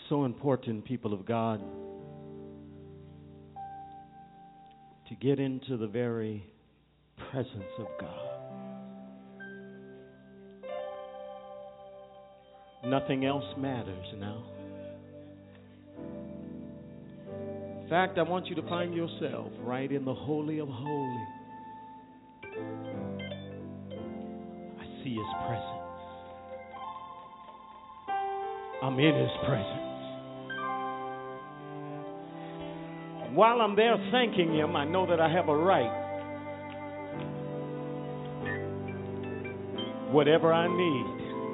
So important, people of God, to get into the very presence of God. Nothing else matters now. In fact, I want you to find yourself right in the Holy of Holies. I see His presence. I'm in His presence. While I'm there thanking Him, I know that I have a right. Whatever I need,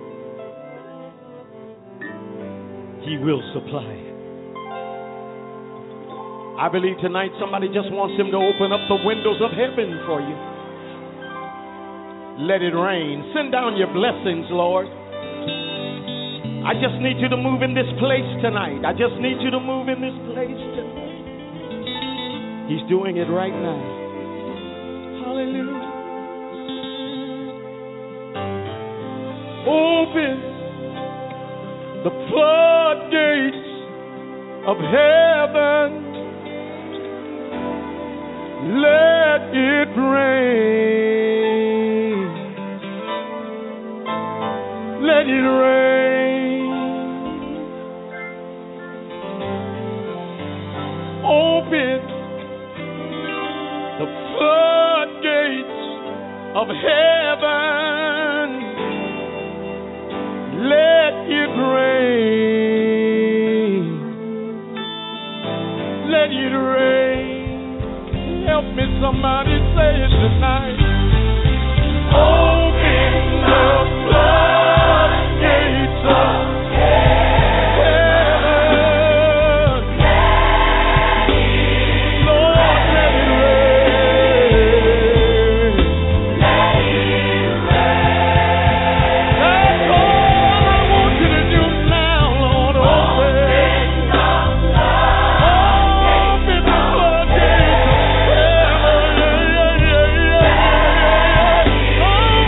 He will supply it. I believe tonight somebody just wants Him to open up the windows of heaven for you. Let it rain. Send down your blessings, Lord. I just need you to move in this place tonight. I just need you to move in this place tonight. He's doing it right now. Hallelujah. Open the floodgates of heaven. Let it rain. Let it rain. Open the floodgates of heaven. Let it rain. Let it rain. Help me, somebody say it tonight. Open the floodgates of Oh,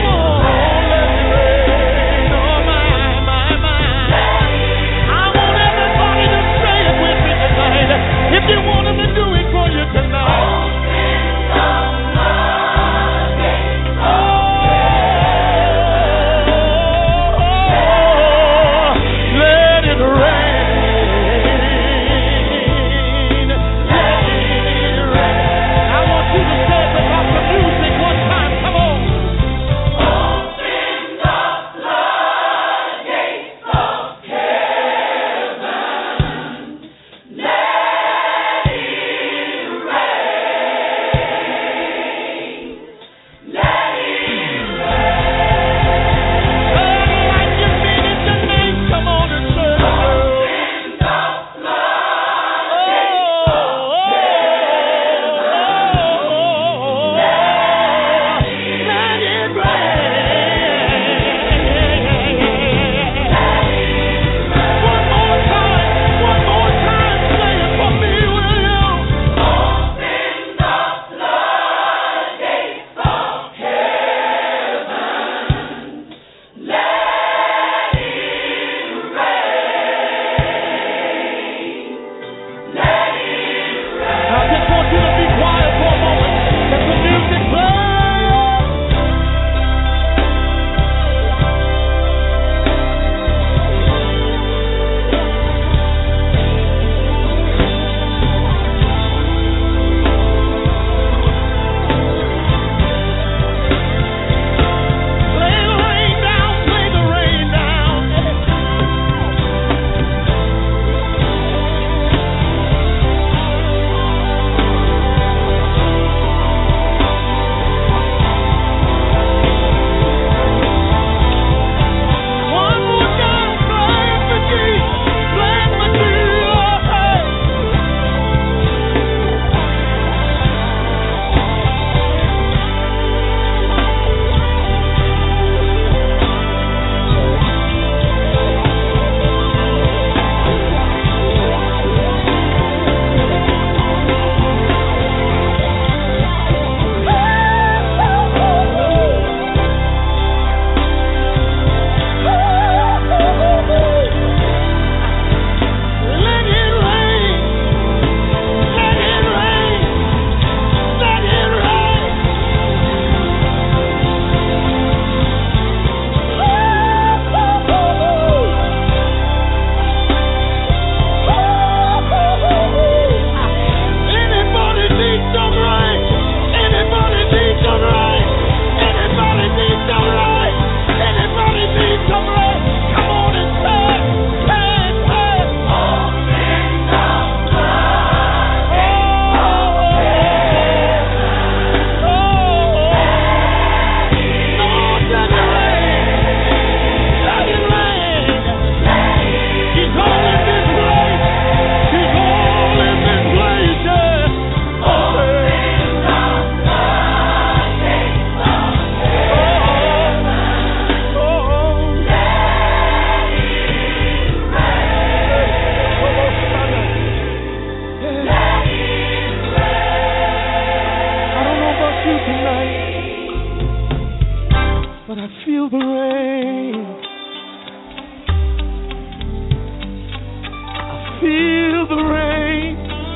feel the rain.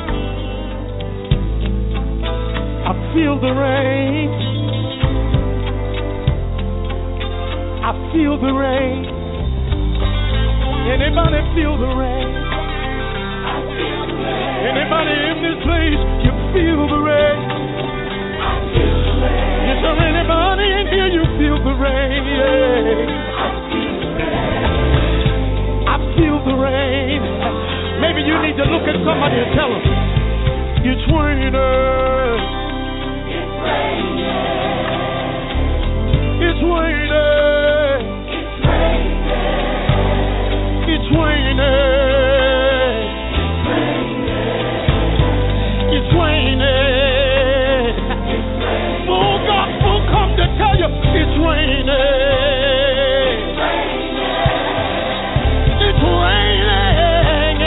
I feel the rain. I feel the rain. Anybody feel the rain? I feel the rain. Anybody in this place, you feel the rain? I feel the rain. Is there anybody in here, you feel the rain? Yeah. I feel the rain. I feel the rain. Maybe you need to look at somebody and tell them, it's raining. It's raining. It's raining. It's raining. It's raining. Full gospel come to tell you it's raining. It's raining.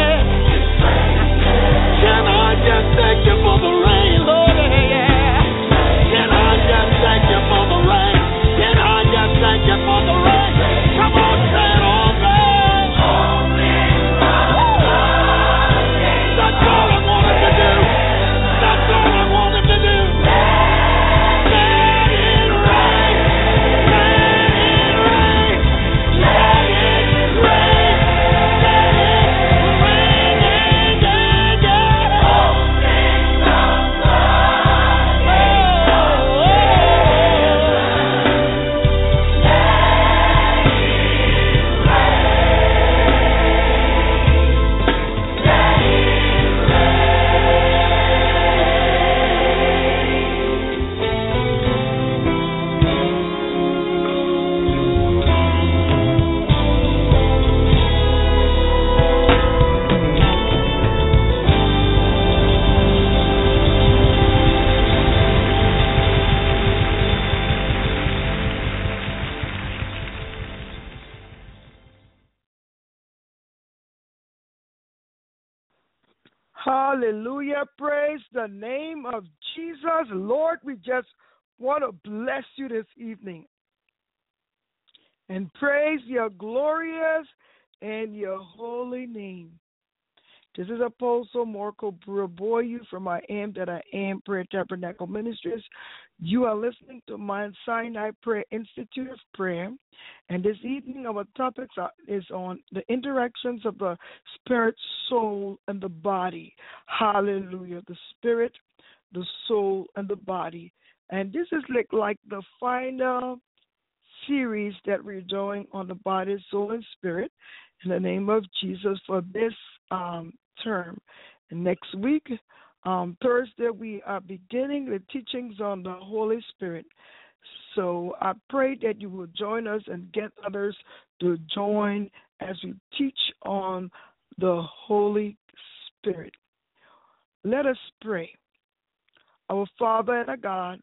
Can I just thank you for the rain, Lord? Can I just thank you for the rain? Can I just thank you for the rain? Come on, say it all back. That's all I wanted to do. That's all I wanted to do. Let it rain. Let it rain. Let it rain. Let it rain. Yeah, yeah. All things outside. Hallelujah. Praise the name of Jesus. Lord, we just want to bless you this evening and praise your glorious and your holy name. This is Apostle Marco Buraboyu from I Am That I Am Prayer Tabernacle Ministries. You are listening to Mount Sinai Prayer Institute of Prayer. And this evening our topic is on the interactions of the spirit, soul, and the body. Hallelujah. The spirit, the soul, and the body. And this is like the final series that we're doing on the body, soul, and spirit in the name of Jesus for this term. And next week, Thursday, we are beginning the teachings on the Holy Spirit. So I pray that you will join us and get others to join as we teach on the Holy Spirit. Let us pray. Our Father and our God,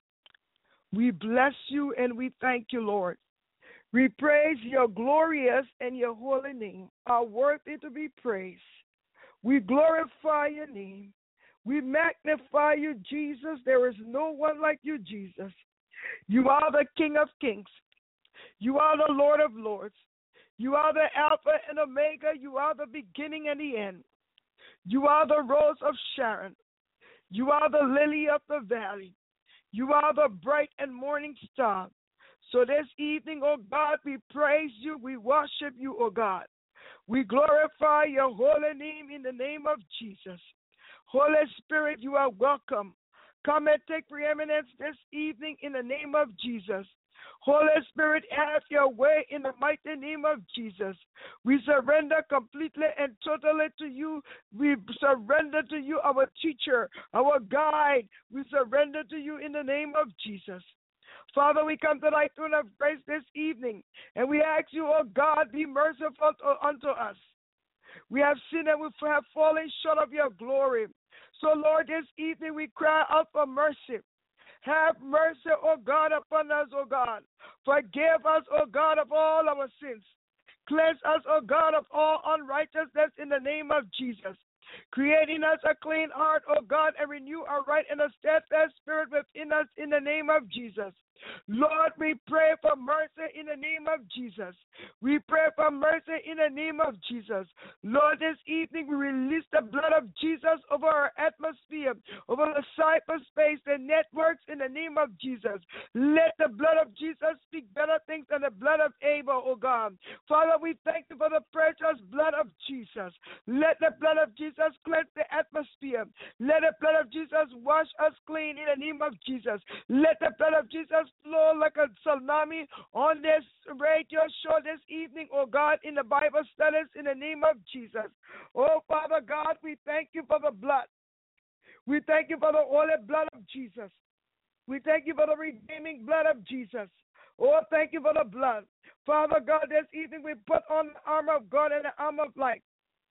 we bless you and we thank you, Lord. We praise your glorious and your holy name, are worthy to be praised. We glorify your name. We magnify you, Jesus. There is no one like you, Jesus. You are the King of kings. You are the Lord of lords. You are the Alpha and Omega. You are the beginning and the end. You are the Rose of Sharon. You are the lily of the valley. You are the bright and morning star. So this evening, oh God, we praise you. We worship you, oh God. We glorify your holy name in the name of Jesus. Holy Spirit, you are welcome. Come and take preeminence this evening in the name of Jesus. Holy Spirit, have your way in the mighty name of Jesus. We surrender completely and totally to you. We surrender to you, our teacher, our guide. We surrender to you in the name of Jesus. Father, we come to thy throne of grace this evening, and we ask you, oh God, be merciful unto us. We have sinned and we have fallen short of your glory. So, Lord, this evening we cry out for mercy. Have mercy, O God, upon us, O God. Forgive us, O God, of all our sins. Cleanse us, O God, of all unrighteousness in the name of Jesus. Creating us a clean heart, O God, and renew a right and a steadfast spirit within us in the name of Jesus. Lord, we pray for mercy in the name of Jesus. We pray for mercy in the name of Jesus. Lord, this evening we release the blood of Jesus over our atmosphere, over the cyberspace, the networks in the name of Jesus. Let the blood of Jesus speak better things than the blood of Abel, oh God. Father, we thank you for the precious blood of Jesus. Let the blood of Jesus cleanse the atmosphere. Let the blood of Jesus wash us clean in the name of Jesus. Let the blood of Jesus flow like a tsunami on this radio show this evening, oh God, in the Bible studies in the name of Jesus. Oh, Father God, we thank you for the blood. We thank you for the holy blood of Jesus. We thank you for the redeeming blood of Jesus. Oh, thank you for the blood. Father God, this evening we put on the armor of God and the armor of light.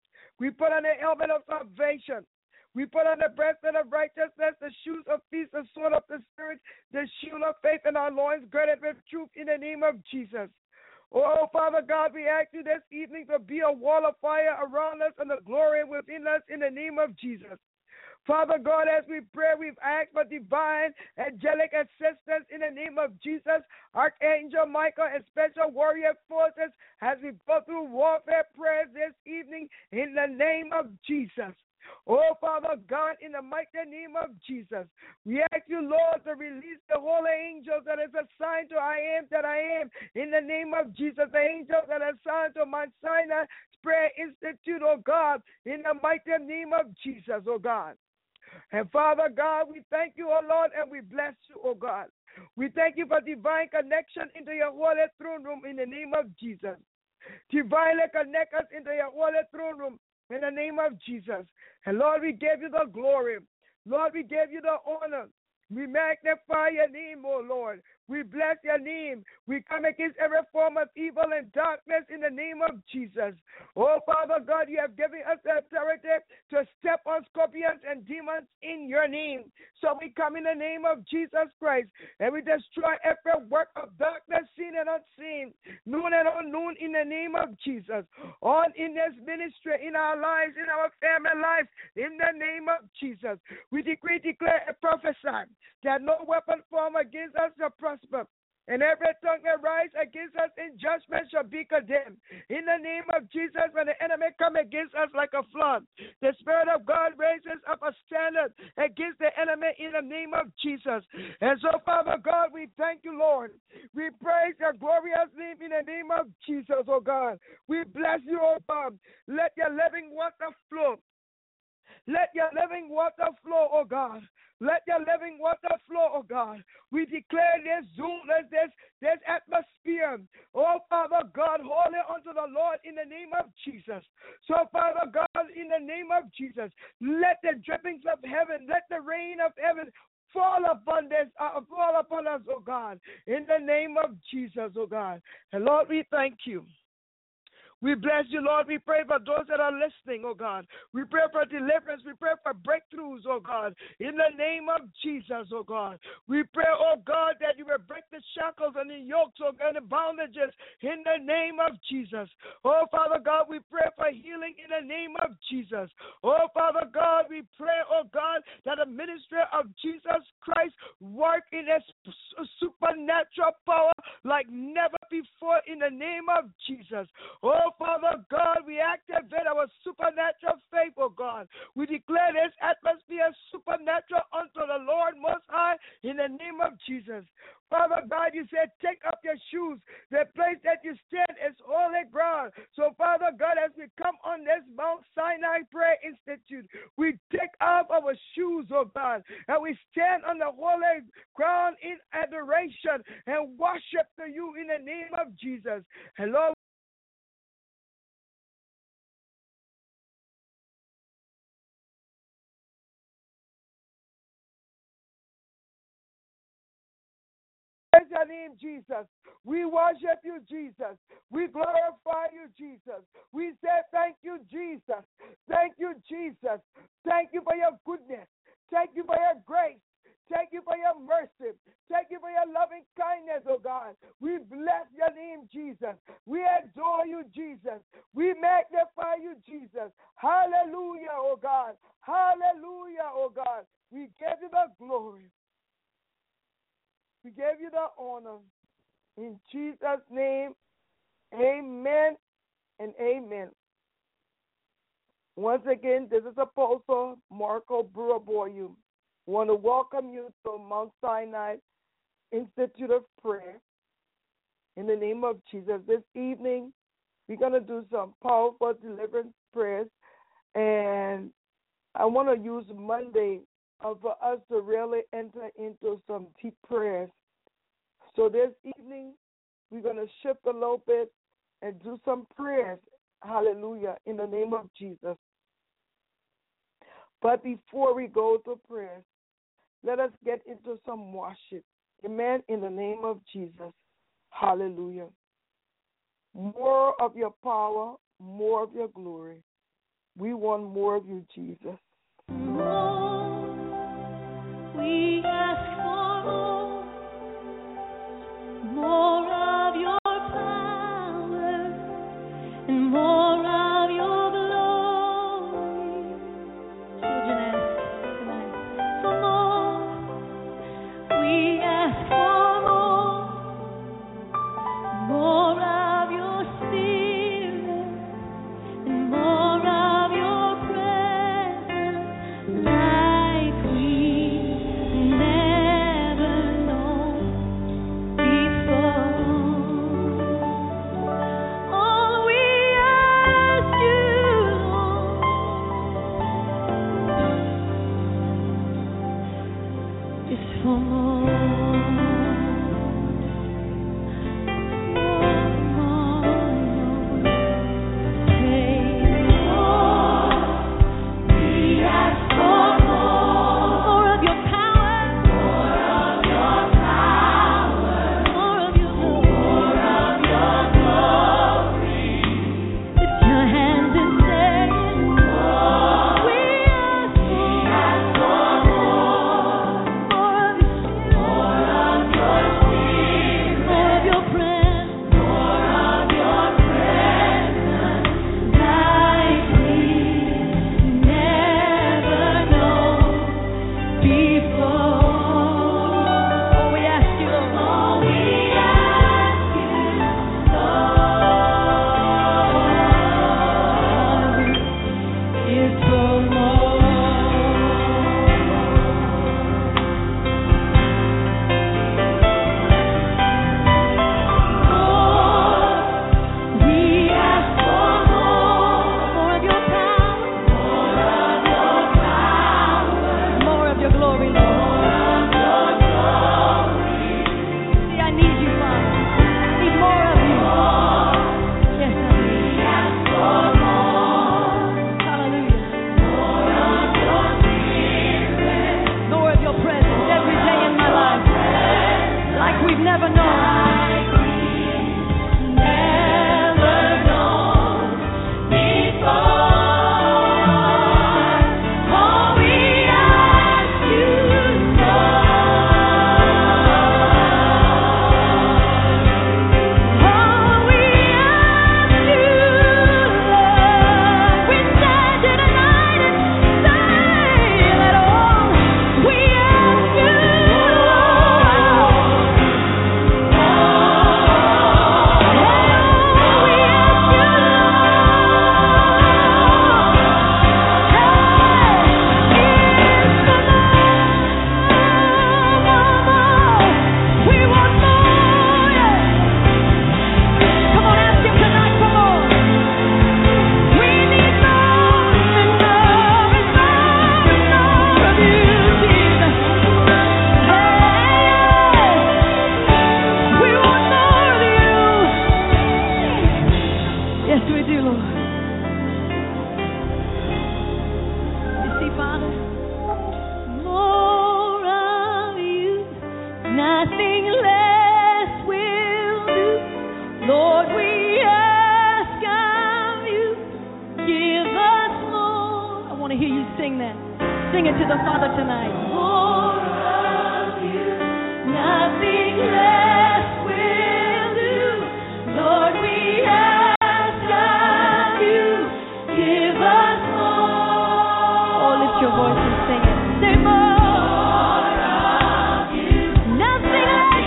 We put on the helmet of salvation. We put on the breastplate of righteousness, the shoes of peace, the sword of the Spirit, the shield of faith, and our loins girded with truth in the name of Jesus. Oh, Father God, we ask you this evening to be a wall of fire around us and the glory within us in the name of Jesus. Father God, as we pray, we've asked for divine angelic assistance in the name of Jesus. Archangel Michael and special warrior forces as we go through warfare prayers this evening in the name of Jesus. Oh, Father God, in the mighty name of Jesus, we ask you, Lord, to release the holy angels that is assigned to I am that I am. In the name of Jesus, the angels that are assigned to Mount Sinai Prayer Institute, oh God, in the mighty name of Jesus, oh God. And Father God, we thank you, oh Lord, and we bless you, oh God. We thank you for divine connection into your holy throne room in the name of Jesus. Divinely connect us into your holy throne room in the name of Jesus. And Lord, we give you the glory. Lord, we give you the honor. We magnify your name, oh Lord. We bless your name. We come against every form of evil and darkness in the name of Jesus. Oh, Father God, you have given us the authority to step on scorpions and demons in your name. So we come in the name of Jesus Christ and we destroy every work of darkness, seen and unseen, known and unknown in the name of Jesus. On in this ministry, in our lives, in our family lives, in the name of Jesus. We decree, declare, and prophesy that no weapon formed against us shall prosper, and every tongue that rise against us in judgment shall be condemned. In the name of Jesus, when the enemy come against us like a flood, the Spirit of God raises up a standard against the enemy in the name of Jesus. And so, Father God, we thank you, Lord. We praise your glorious name in the name of Jesus, oh God. We bless you, oh God. Let your living water flow. Let your living water flow, oh God. Let your living water flow, oh God. We declare this Zoom, this atmosphere, oh Father God, holy unto the Lord in the name of Jesus. So, Father God, in the name of Jesus, let the drippings of heaven, let the rain of heaven fall upon us, oh God, in the name of Jesus, oh God. And Lord, we thank you. We bless you, Lord. We pray for those that are listening, oh God. We pray for deliverance. We pray for breakthroughs, oh God. In the name of Jesus, oh God. We pray, oh God, that you will break the shackles and the yokes, oh God, and the bondages in the name of Jesus. Oh, Father God, we pray for healing in the name of Jesus. Oh, Father God, we pray, oh God, that the ministry of Jesus Christ work in a supernatural power like never before in the name of Jesus. Oh, Father God, we activate our supernatural faith, oh God. We declare this atmosphere supernatural unto the Lord Most High in the name of Jesus. Father God, you said, take up your shoes. The place that you stand is holy ground. So, Father God, as we come on this Mount Sinai Prayer Institute, we take off our shoes, oh God, and we stand on the holy ground in adoration and worship to you in the name of Jesus. And Lord, praise your name, Jesus. We worship you, Jesus. We glorify you, Jesus. We say thank you, Jesus. Thank you, Jesus. Thank you for your goodness. Thank you for your grace. Thank you for your mercy. Thank you for your loving kindness, oh God. We bless your name, Jesus. We adore you, Jesus. We magnify you, Jesus. Hallelujah, oh God. Hallelujah, oh God. We give you the glory. We give you the honor. In Jesus' name, amen and amen. Once again, this is Apostle Marco Buraboyu. I want to welcome you to Mount Sinai Institute of Prayer. In the name of Jesus, this evening, we're going to do some powerful deliverance prayers. And I want to use Monday for us to really enter into some deep prayers. So this evening, we're going to shift a little bit and do some prayers. Hallelujah, in the name of Jesus. But before we go to prayers, let us get into some worship. Amen, in the name of Jesus. Hallelujah. More of your power, more of your glory. We want more of you, Jesus. Lord, we ask for more of your power and more of your glory. Children ask tonight for more. We ask for more of your spirit and more of your presence, like we never known before. Oh, we ask you, Lord, just for more. Sing it to the Father tonight. More of you, nothing less will do. Lord, we ask of you, give us more. Oh, lift your voice and sing it. Say more of you, nothing less.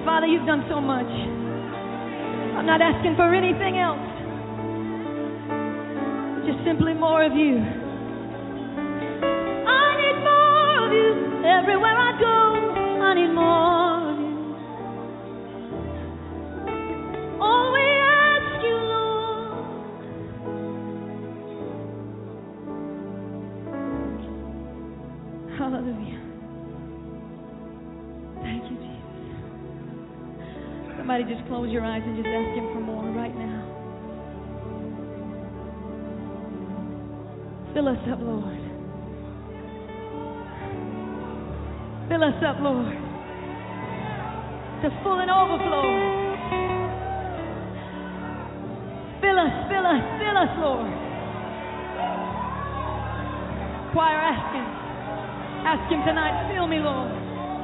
Father, you've done so much. I'm not asking for anything else. Just simply more of you. I need more of you. Everywhere I go, I need more of you. Oh, we ask you, Lord. Hallelujah. Thank you, Jesus. Somebody just close your eyes and just ask him for more right now. Fill us up, Lord. Fill us up, Lord, to full and overflow. Fill us, fill us, fill us, Lord. Choir, ask him. Ask him tonight, fill me, Lord.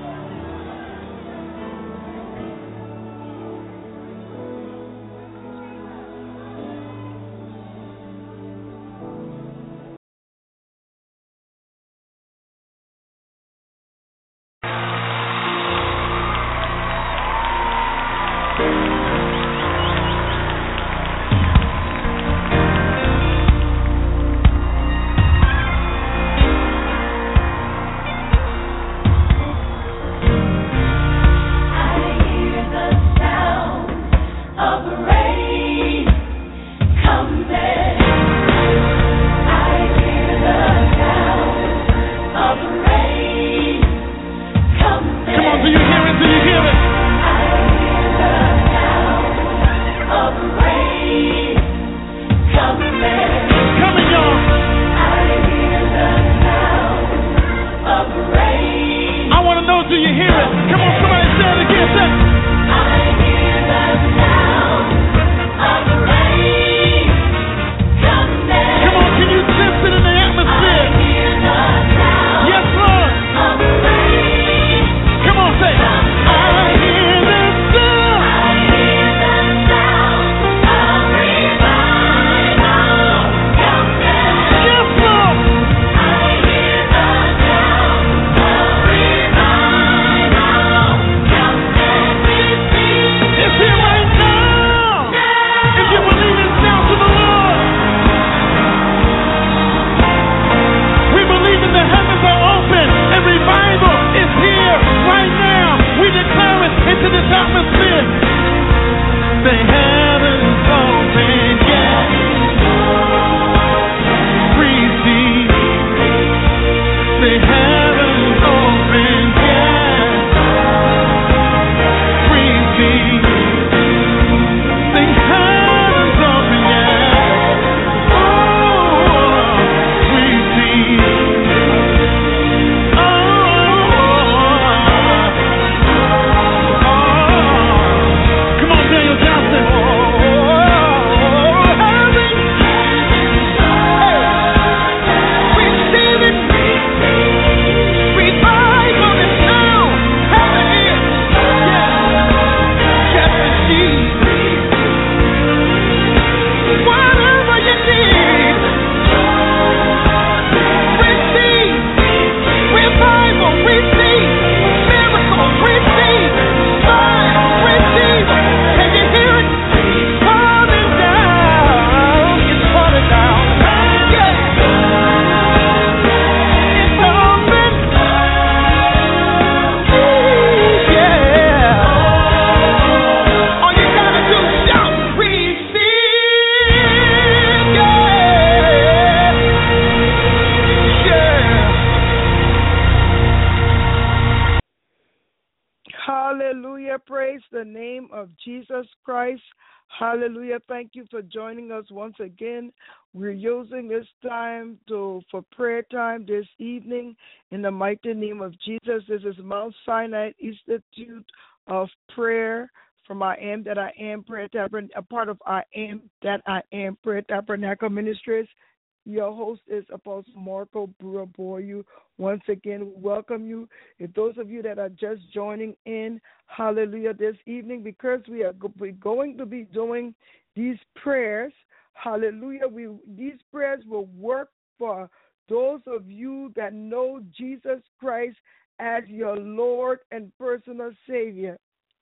Hallelujah. Praise the name of Jesus Christ. Hallelujah. Thank you for joining us once again. We're using this time for prayer time this evening in the mighty name of Jesus. This is Mount Sinai Institute of Prayer from I Am That I Am Prayer Tabernacle, a part of I Am That I Am Prayer Tabernacle Ministries. Your host is Apostle Marco Buraboyu. Once again, we welcome you. If those of you that are just joining in, hallelujah, this evening, because we're going to be doing these prayers, hallelujah, these prayers will work for those of you that know Jesus Christ as your Lord and personal Savior.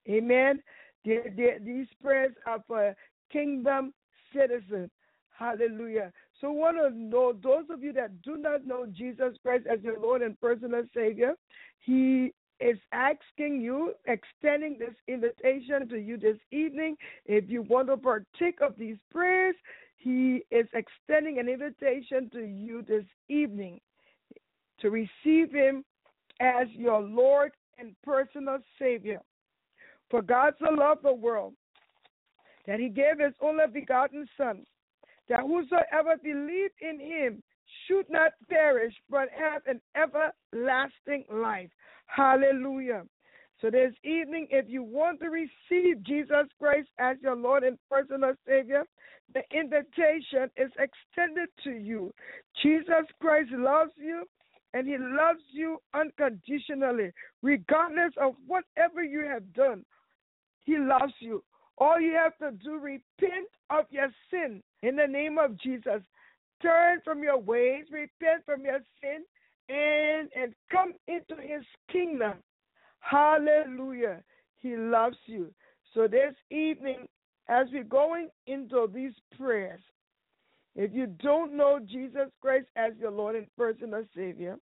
Amen. These prayers are for kingdom citizens. Hallelujah. So I want to know, those of you that do not know Jesus Christ as your Lord and personal Savior, He is asking you, extending this invitation to you this evening. If you want to partake of these prayers, He is extending an invitation to you this evening to receive Him as your Lord and personal Savior. For God so loved the world that He gave His only begotten Son, that whosoever believe in Him should not perish, but have an everlasting life. Hallelujah. So this evening, if you want to receive Jesus Christ as your Lord and personal Savior, the invitation is extended to you. Jesus Christ loves you, and He loves you unconditionally, regardless of whatever you have done. He loves you. All you have to do, repent of your sin in the name of Jesus. Turn from your ways, repent from your sin, and come into His kingdom. Hallelujah. He loves you. So this evening, as we're going into these prayers, if you don't know Jesus Christ as your Lord and personal Savior,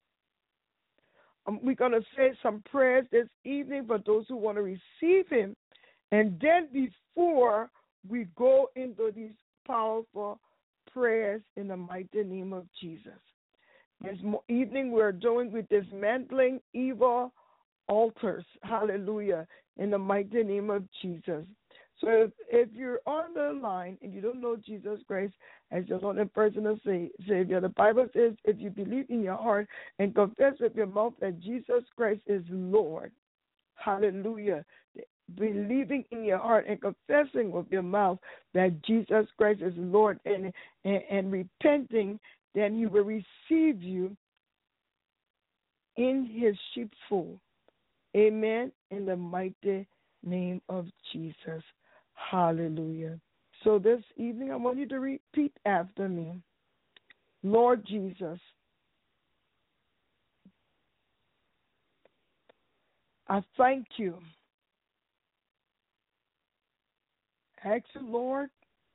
we're going to say some prayers this evening for those who want to receive Him. And then before we go into these powerful prayers in the mighty name of Jesus. This evening we're dismantling evil altars. Hallelujah. In the mighty name of Jesus. So if you're on the line and you don't know Jesus Christ as your Lord and personal Savior, the Bible says if you believe in your heart and confess with your mouth that Jesus Christ is Lord, hallelujah, believing in your heart and confessing with your mouth that Jesus Christ is Lord and repenting, then He will receive you in His sheepfold. Amen. In the mighty name of Jesus. Hallelujah. So this evening I want you to repeat after me. Lord Jesus, I thank you. Ask you, Lord,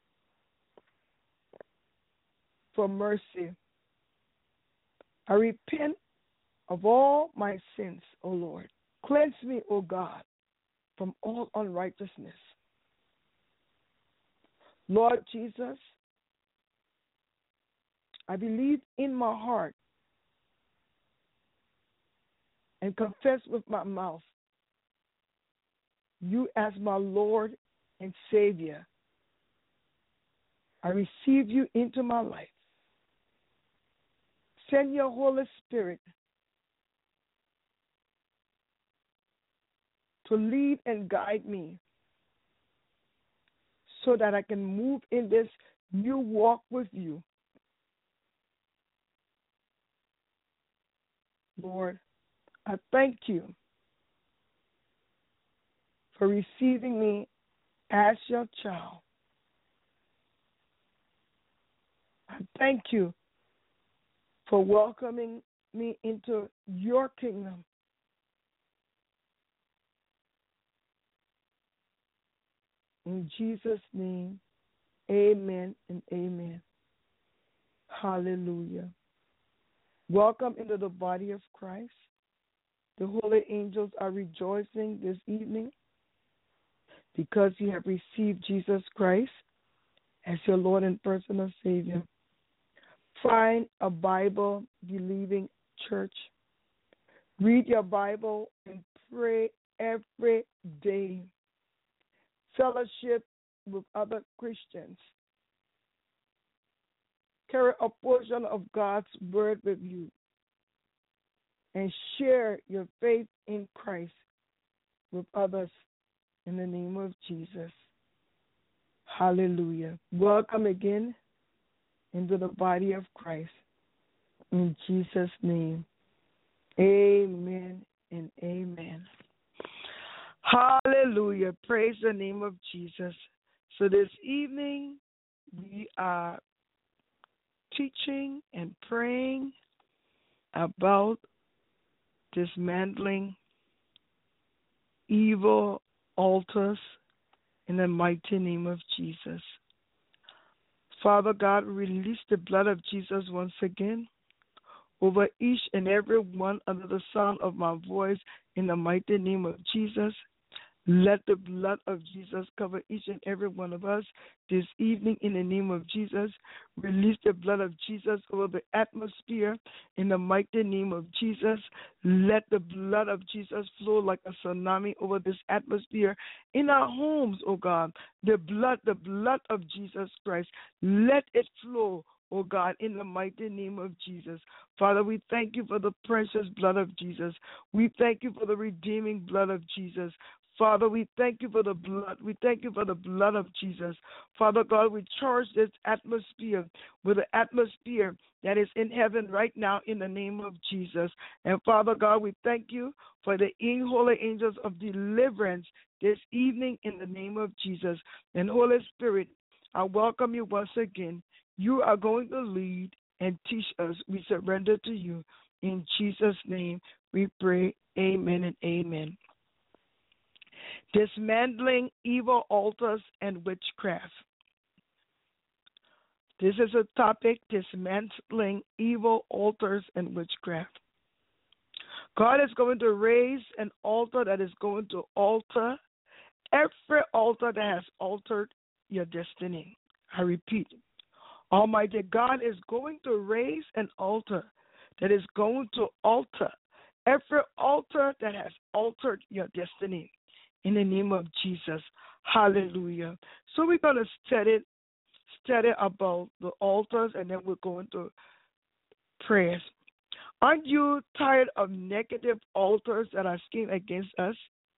for mercy. I repent of all my sins, O Lord. Cleanse me, O God, from all unrighteousness. Lord Jesus, I believe in my heart and confess with my mouth you as my Lord and Savior. I receive you into my life. Send your Holy Spirit to lead and guide me so that I can move in this new walk with you. Lord, I thank you for receiving me as your child. I thank you for welcoming me into your kingdom. In Jesus' name, amen and amen. Hallelujah. Welcome into the body of Christ. The holy angels are rejoicing this evening because you have received Jesus Christ as your Lord and personal Savior. Find a Bible-believing church. Read your Bible and pray every day. Fellowship with other Christians. Carry a portion of God's word with you. And share your faith in Christ with others in the name of Jesus. Hallelujah. Welcome again into the body of Christ. In Jesus' name. Amen and amen. Hallelujah. Praise the name of Jesus. So this evening, we are teaching and praying about dismantling evil altars in the mighty name of Jesus. Father God, release the blood of Jesus once again over each and every one under the sound of my voice in the mighty name of Jesus. Let the blood of Jesus cover each and every one of us this evening in the name of Jesus. Release the blood of Jesus over the atmosphere in the mighty name of Jesus. Let the blood of Jesus flow like a tsunami over this atmosphere in our homes, oh God. The blood of Jesus Christ. Let it flow, oh God, in the mighty name of Jesus. Father, we thank you for the precious blood of Jesus. We thank you for the redeeming blood of Jesus. Father, we thank you for the blood. We thank you for the blood of Jesus. Father God, we charge this atmosphere with the atmosphere that is in heaven right now in the name of Jesus. And Father God, we thank you for the holy angels of deliverance this evening in the name of Jesus. And Holy Spirit, I welcome you once again. You are going to lead and teach us. We surrender to you. In Jesus' name we pray. Amen and amen. Dismantling evil altars and witchcraft. This is a topic, dismantling evil altars and witchcraft. God is going to raise an altar that is going to alter every altar that has altered your destiny. I repeat, Almighty God is going to raise an altar that is going to alter every altar that has altered your destiny. In the name of Jesus. Hallelujah. So we're going to study about the altars, and then we're going to prayers. Aren't you tired of negative altars that are schemed against us?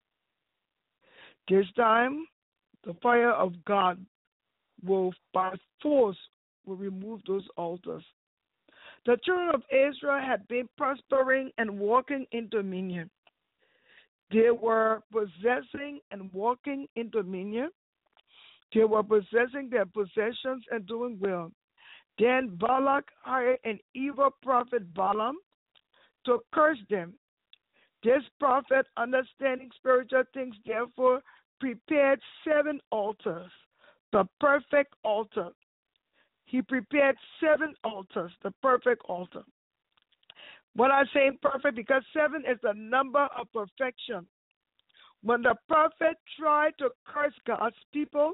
This time, the fire of God will, by force, will remove those altars. The children of Israel had been prospering and walking in dominion. They were possessing and walking in dominion. They were possessing their possessions and doing well. Then Balak hired an evil prophet Balaam to curse them. This prophet, understanding spiritual things, therefore prepared 7 altars, the perfect altar. He prepared 7 altars, the perfect altar. When I say perfect, because 7 is the number of perfection. When the prophet tried to curse God's people,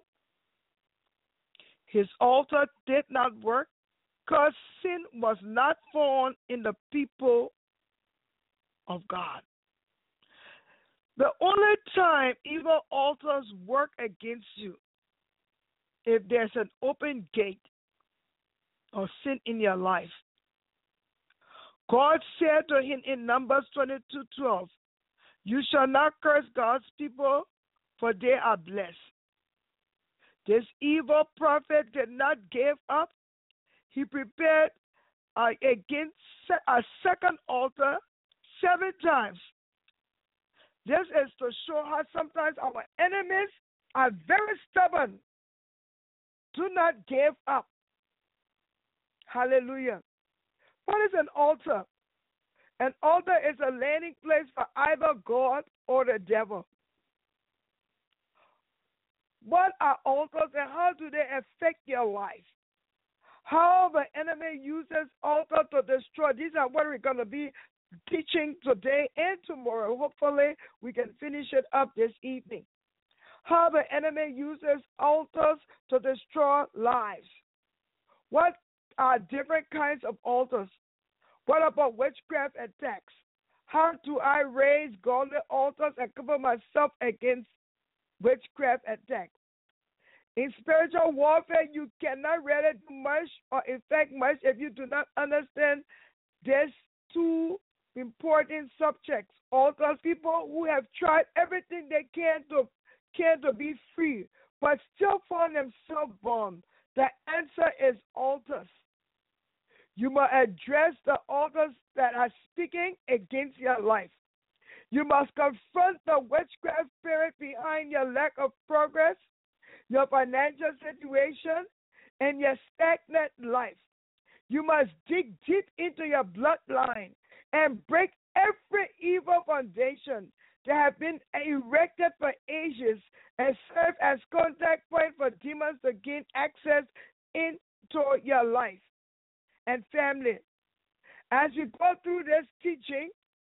his altar did not work because sin was not found in the people of God. The only time evil altars work against you if there's an open gate of sin in your life. God said to him in Numbers 22:12, "You shall not curse God's people, for they are blessed." This evil prophet did not give up. He prepared against a second altar 7 times. This is to show how sometimes our enemies are very stubborn. Do not give up. Hallelujah. What is an altar? An altar is a landing place for either God or the devil. What are altars and how do they affect your life? How the enemy uses altars to destroy. These are what we're going to be teaching today and tomorrow. Hopefully, we can finish it up this evening. How the enemy uses altars to destroy lives. What are different kinds of altars? What about witchcraft attacks? How do I raise godly altars and cover myself against witchcraft attacks? In spiritual warfare, you cannot really do much or effect much if you do not understand these 2 important subjects. Altars, people who have tried everything they can to be free, but still find themselves bound. The answer is altars. You must address the altars that are speaking against your life. You must confront the witchcraft spirit behind your lack of progress, your financial situation, and your stagnant life. You must dig deep into your bloodline and break every evil foundation that have been erected for ages and serve as contact point for demons to gain access into your life and family. As we go through this teaching,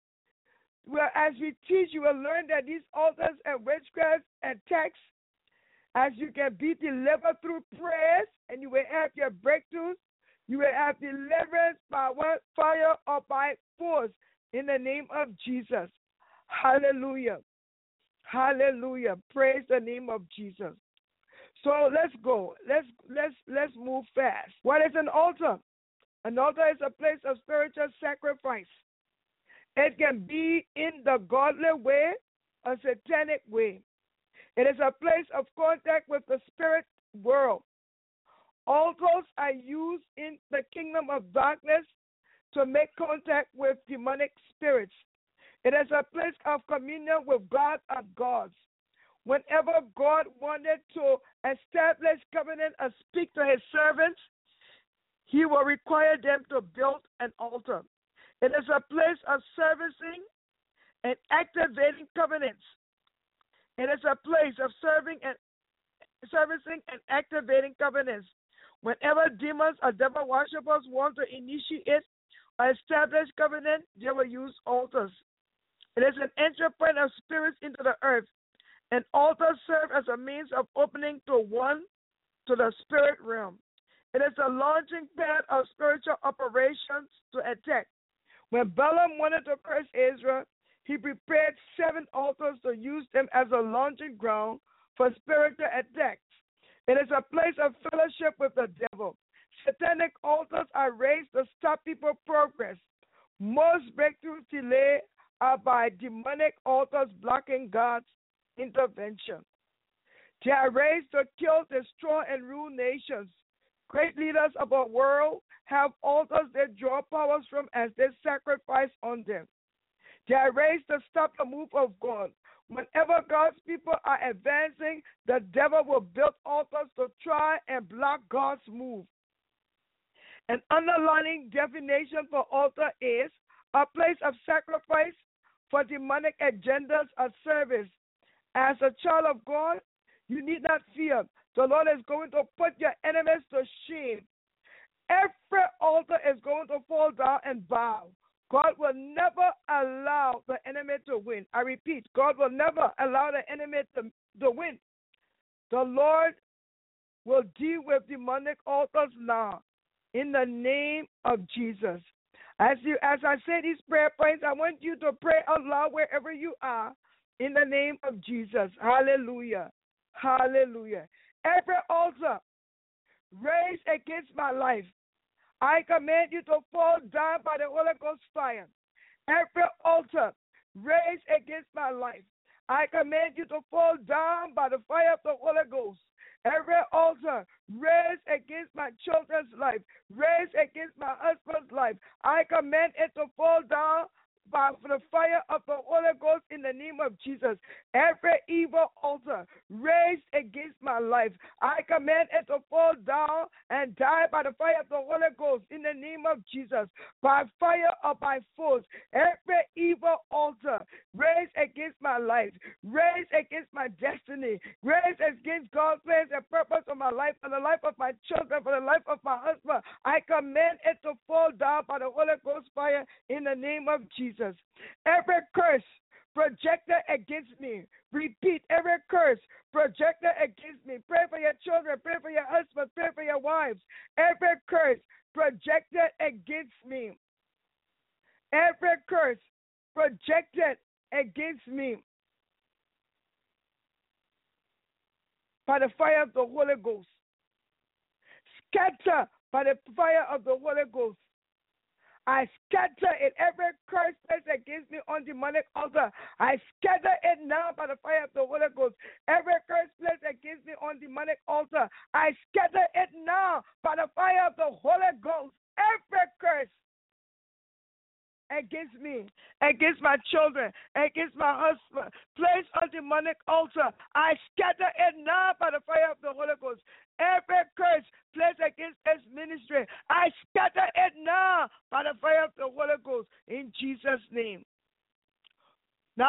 as we teach, you will learn that these altars and witchcraft attacks, as you can be delivered through prayers, and you will have your breakthroughs, you will have deliverance by fire or by force in the name of Jesus. Hallelujah. Hallelujah. Praise the name of Jesus. So let's go. Let's move fast. What is an altar? An altar is a place of spiritual sacrifice. It can be in the godly way or satanic way. It is a place of contact with the spirit world. Altars are used in the kingdom of darkness to make contact with demonic spirits. It is a place of communion with God of gods. Whenever God wanted to establish covenant or speak to his servants, he will require them to build an altar. It is a place of servicing and activating covenants. It is a place of servicing and activating covenants. Whenever demons or devil worshippers want to initiate or establish covenant, they will use altars. It is an entry point of spirits into the earth. An altar serves as a means of opening to the spirit realm. It is a launching pad of spiritual operations to attack. When Balaam wanted to curse Israel, he prepared 7 altars to use them as a launching ground for spiritual attacks. It is a place of fellowship with the devil. Satanic altars are raised to stop people's progress. Most breakthroughs delayed are by demonic altars blocking God's intervention. They are raised to kill, destroy, and rule nations. Great leaders of our world have altars they draw powers from as they sacrifice on them. They are raised to stop the move of God. Whenever God's people are advancing, the devil will build altars to try and block God's move. An underlying definition for altar is a place of sacrifice for demonic agendas or service. As a child of God, you need not fear. The Lord is going to put your enemies to shame. Every altar is going to fall down and bow. God will never allow the enemy to win. I repeat, God will never allow the enemy to win. The Lord will deal with demonic altars now in the name of Jesus. As I say these prayer points, I want you to pray out loud wherever you are in the name of Jesus. Hallelujah. Hallelujah. Every altar raised against my life, I command you to fall down by the Holy Ghost fire. Every altar raised against my life, I command you to fall down by the fire of the Holy Ghost. Every altar raised against my children's life, raised against my husband's life, I command it to fall down by the fire of the Holy Ghost in the name of Jesus. Every evil altar raised against my life, I command it to fall down and die by the fire of the Holy Ghost in the name of Jesus. By fire or by force, every evil altar raised against my life, raised against my destiny, raised against God's plans and purpose for my life, for the life of my children, for the life of my husband, I command it to fall down by the Holy Ghost fire in the name of Jesus. Every curse projected against me, repeat, every curse projected against me. Pray for your children, pray for your husband, pray for your wives. Every curse projected against me, every curse projected against me by the fire of the Holy Ghost, scatter by the fire of the Holy Ghost. I scatter it. Every curse placed against me on demonic altar, I scatter it now by the fire of the Holy Ghost. Every curse placed against me on demonic altar, I scatter it now by the fire of the Holy Ghost. Every curse against me, against my children, against my husband, placed on demonic altar, I scatter it now by the fire of the Holy Ghost. Every curse placed against this ministry, I scatter it now by the fire of the Holy Ghost in Jesus' name.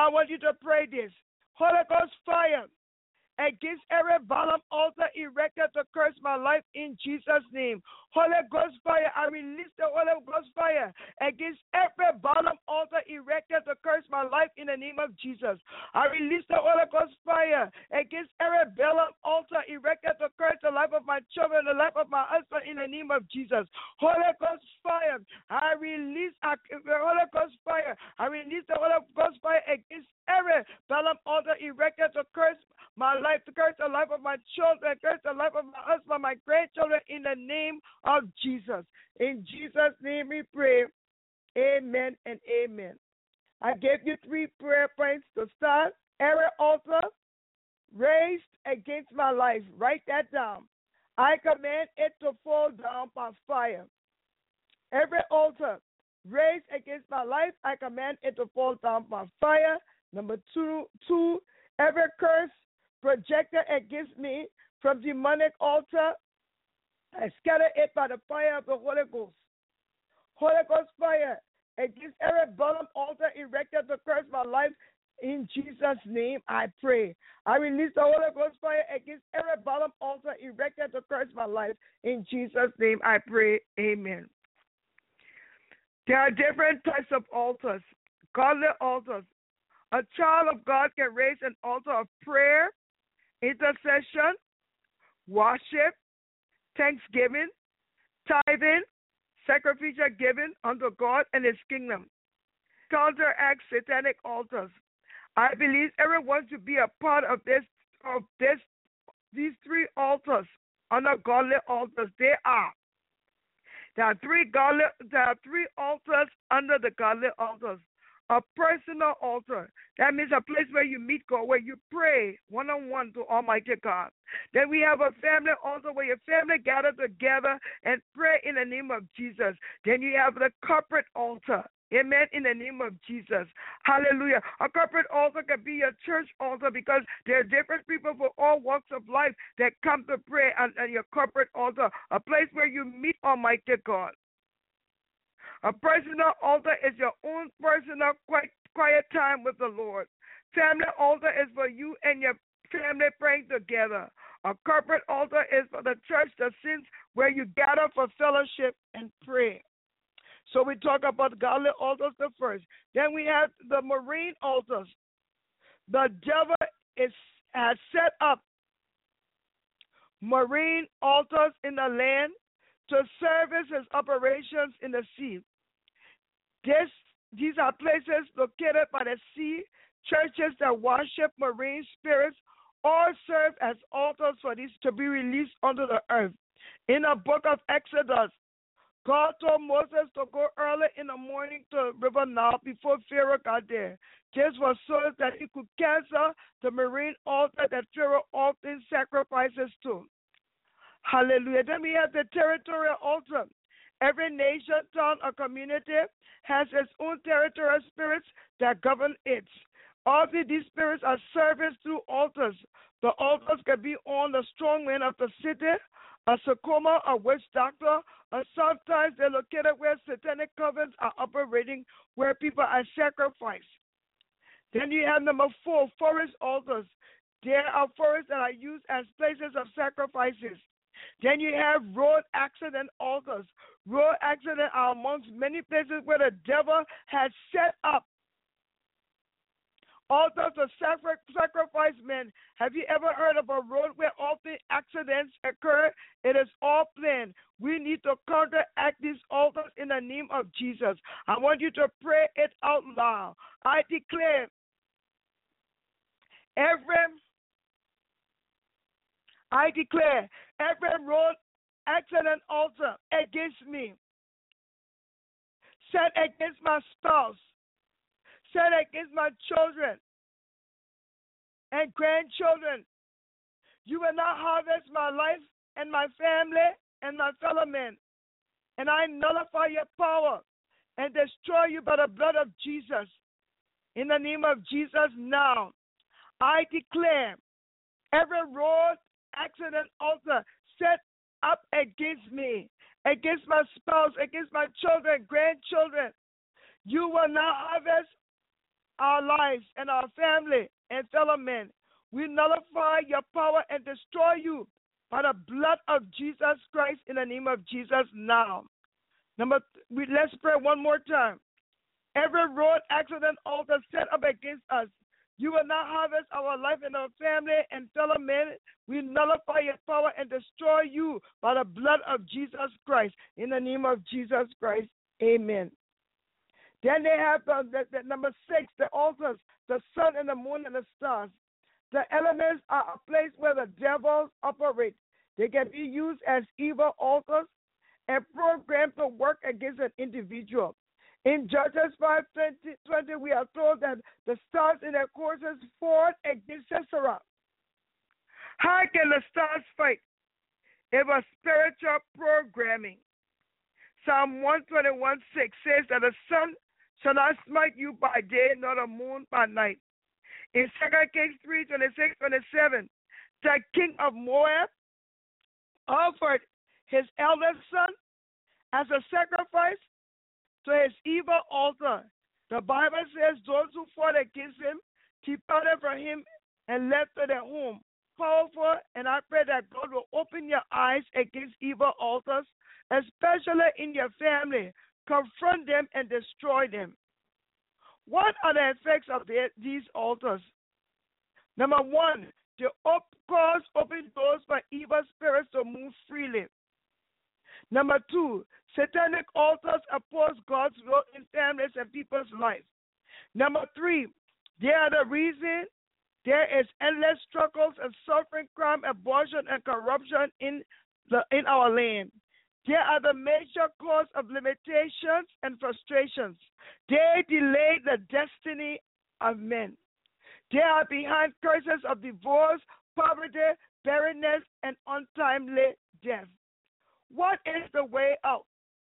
Now I want you to pray this. Holy Ghost fire against every bottom altar erected to curse my life in Jesus' name. Holy Ghost fire, I release the Holy Ghost fire against every bottom altar erected to curse my life in the name of Jesus. I release the Holy Ghost fire against every bottom altar erected to curse the life of my children, the life of my husband in the name of Jesus. Holy Ghost fire, I release the Holy Ghost fire. I release the Holy Ghost fire against every bottom altar erected to curse my life, to curse the life of my children, curse the life of my husband, my grandchildren, in the name of Jesus. In Jesus' name we pray. Amen and amen. I gave you 3 prayer points to start. Every altar raised against my life, write that down. I command it to fall down by fire. Every altar raised against my life, I command it to fall down by fire. Number two, every curse projected against me from demonic altar, I scatter it by the fire of the Holy Ghost. Holy Ghost fire against every bottom altar erected to curse my life. In Jesus' name I pray. I release the Holy Ghost fire against every bottom altar erected to curse my life. In Jesus' name I pray. Amen. There are different types of altars. Godly altars. A child of God can raise an altar of prayer, intercession, worship, thanksgiving, tithing, sacrificial giving unto God and His kingdom. Counteract satanic altars. I believe everyone should be a part of these 3 altars under godly altars. There are 3 altars under the godly altars. A personal altar. That means a place where you meet God, where you pray one-on-one to Almighty God. Then we have a family altar where your family gather together and pray in the name of Jesus. Then you have the corporate altar. Amen. In the name of Jesus. Hallelujah. A corporate altar can be your church altar because there are different people for all walks of life that come to pray at your corporate altar. A place where you meet Almighty God. A personal altar is your own personal quiet time with the Lord. Family altar is for you and your family praying together. A corporate altar is for the church, the saints, where you gather for fellowship and pray. So we talk about godly altars the first. Then we have the marine altars. The devil has set up marine altars in the land to service his operations in the sea. These are places located by the sea, churches that worship marine spirits, or serve as altars for these to be released onto the earth. In the book of Exodus, God told Moses to go early in the morning to River Nile before Pharaoh got there. This was so that he could cancel the marine altar that Pharaoh often sacrifices to. Hallelujah. Then we have the territorial altar. Every nation, town, or community has its own territorial spirits that govern it. All of these spirits are serviced through altars. The altars can be on the strong man of the city, a sarcoma, a witch doctor, or sometimes they're located where satanic covens are operating, where people are sacrificed. Then you have number 4, forest altars. There are forests that are used as places of sacrifices. Then you have road accident altars. Road accidents are amongst many places where the devil has set up altars to sacrifice men. Have you ever heard of a road where often accidents occur? It is all planned. We need to counteract these altars in the name of Jesus. I want you to pray it out loud. I declare every road accident altar against me, set against my spouse, set against my children and grandchildren, you will not harvest my life and my family and my fellow men. And I nullify your power and destroy you by the blood of Jesus. In the name of Jesus now, I declare every road accident altar set up against me, against my spouse, against my children, grandchildren, you will not harvest our lives and our family and fellow men. We nullify your power and destroy you by the blood of Jesus Christ in the name of Jesus now. Let's pray one more time. Every road accident altar set up against us, you will not harvest our life and our family and fellow men. We nullify your power and destroy you by the blood of Jesus Christ. In the name of Jesus Christ, amen. Then they have the number 6, the altars, the sun and the moon and the stars. The elements are a place where the devils operate. They can be used as evil altars and programmed to work against an individual. In Judges 5:20, we are told that the stars in their courses fought against Sisera. How can the stars fight? It was spiritual programming. Psalm 121:6 says that the sun shall not smite you by day, nor the moon by night. In 2 Kings 3:26-27, the king of Moab offered his eldest son as a sacrifice to his evil altar. The Bible says those who fought against him departed from him and left to their home. Powerful, and I pray that God will open your eyes against evil altars, especially in your family. Confront them and destroy them. What are the effects of these altars? Number 1, they cause open doors for evil spirits to move freely. Number 2, satanic altars oppose God's will in families and people's lives. Number 3, they are the reason there is endless struggles and suffering, crime, abortion, and corruption in our land. They are the major cause of limitations and frustrations. They delay the destiny of men. They are behind curses of divorce, poverty, barrenness, and untimely death. What is the way out?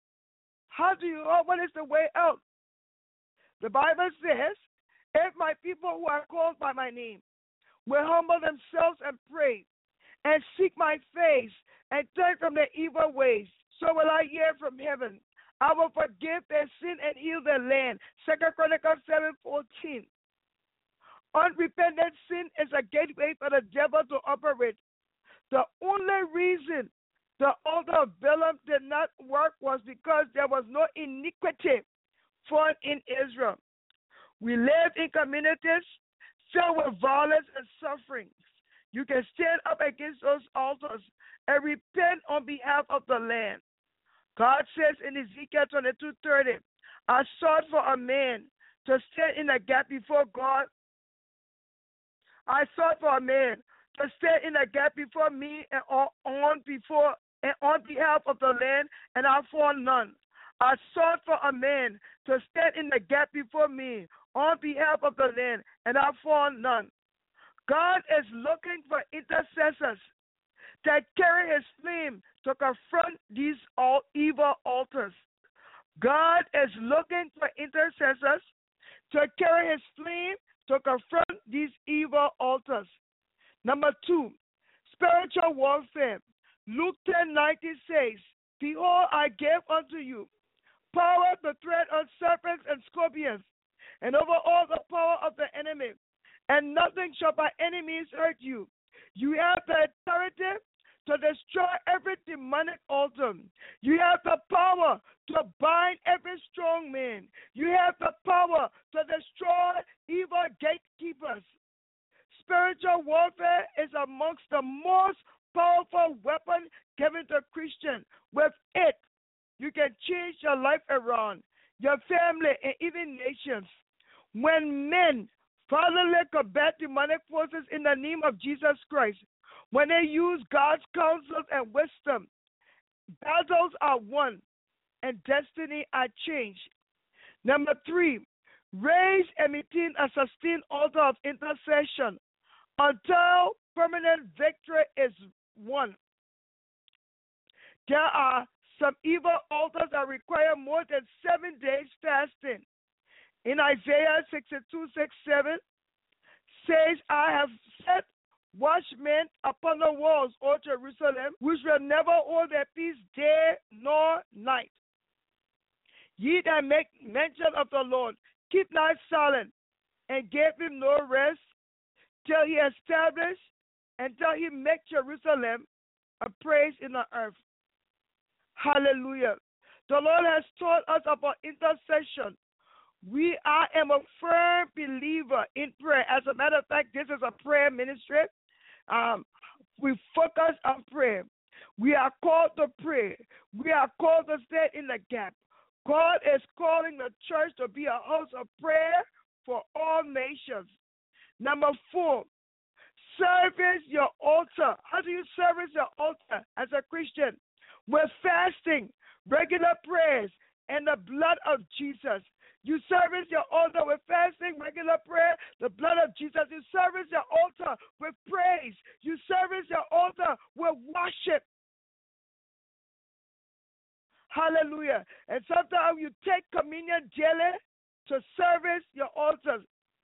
What is the way out? The Bible says, if my people who are called by my name will humble themselves and pray and seek my face and turn from their evil ways, so will I hear from heaven. I will forgive their sin and heal their land. 2 Chronicles 7:14. Unrepentant sin is a gateway for the devil to operate. The only reason the altar of Balaam did not work was because there was no iniquity found in Israel. We live in communities filled with violence and sufferings. You can stand up against those altars and repent on behalf of the land. God says in Ezekiel 22:30, I sought for a man to stand in the gap before God. I sought for a man to stand in the gap before me and on behalf of the land, and I found none. I sought for a man to stand in the gap before me on behalf of the land, and I found none. God is looking for intercessors that carry his flame to confront these evil altars. God is looking for intercessors to carry his flame to confront these evil altars. Number 2, spiritual warfare. Luke 10:19 says, Behold, I gave unto you power to tread on serpents and scorpions, and over all the power of the enemy, and nothing shall by any means hurt you. You have the authority to destroy every demonic altar. You have the power to bind every strong man. You have the power to destroy evil gatekeepers. Spiritual warfare is amongst the most powerful weapon given to Christians. With it, you can change your life around, your family, and even nations. When men fatherly combat demonic forces in the name of Jesus Christ, when they use God's counsel and wisdom, battles are won and destiny are changed. Number 3, raise and maintain a sustained altar of intercession until permanent victory is won. There are some evil altars that require more than 7 days fasting. In Isaiah 62:6-7 says, I have set watchmen upon the walls, O Jerusalem, which will never hold their peace day nor night. Ye that make mention of the Lord, keep not silent. and gave him no rest till he established and till he make Jerusalem a praise in the earth. Hallelujah. The Lord has taught us about intercession. I am a firm believer in prayer. As a matter of fact, this is a prayer ministry. We focus on prayer. We are called to pray. We are called to stand in the gap. God is calling the church to be a house of prayer for all nations. Number 4, service your altar. How do you service your altar as a Christian? With fasting, regular prayers, and the blood of Jesus. You service your altar with fasting, regular prayer, the blood of Jesus. You service your altar with praise. You service your altar with worship. Hallelujah. And sometimes you take communion daily to service your altars.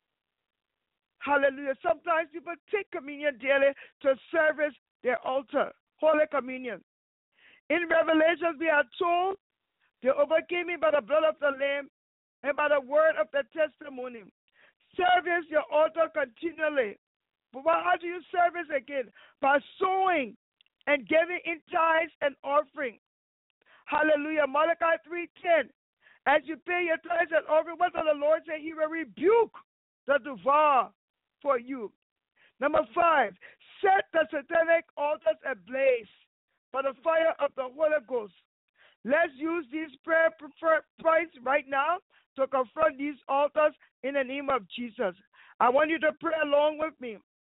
Hallelujah. Sometimes people take communion daily to service their altar, Holy Communion. In Revelations, we are told they overcame me by the blood of the Lamb and by the word of the testimony. Service your altar continually. But how do you service again? By sowing and giving in tithes and offering. Hallelujah. Malachi 3:10. As you pay your tithes and offering, what does the Lord say? He will rebuke the devourer for you. Number 5, set the satanic altars ablaze by the fire of the Holy Ghost. Let's use these prayer points right now to confront these altars in the name of Jesus. I want you to pray along with me.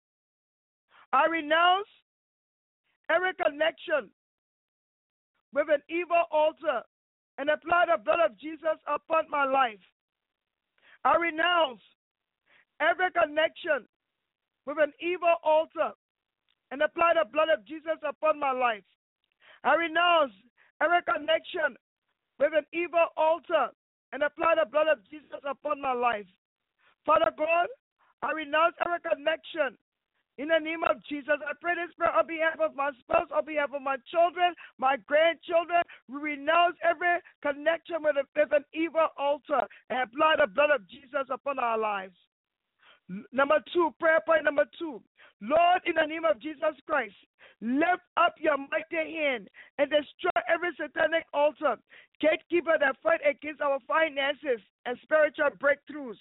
I renounce every connection with an evil altar and apply the blood of Jesus upon my life. I renounce every connection with an evil altar and apply the blood of Jesus upon my life. I renounce every connection with an evil altar and apply the blood of Jesus upon my life. Father God, I renounce every connection in the name of Jesus. I pray this prayer on behalf of my spouse, on behalf of my children, my grandchildren. We renounce every connection with an evil altar and apply the blood of Jesus upon our lives. Number 2, prayer point number 2. Lord, in the name of Jesus Christ, lift up your mighty hand and destroy every satanic altar, gatekeeper that fight against our finances and spiritual breakthroughs.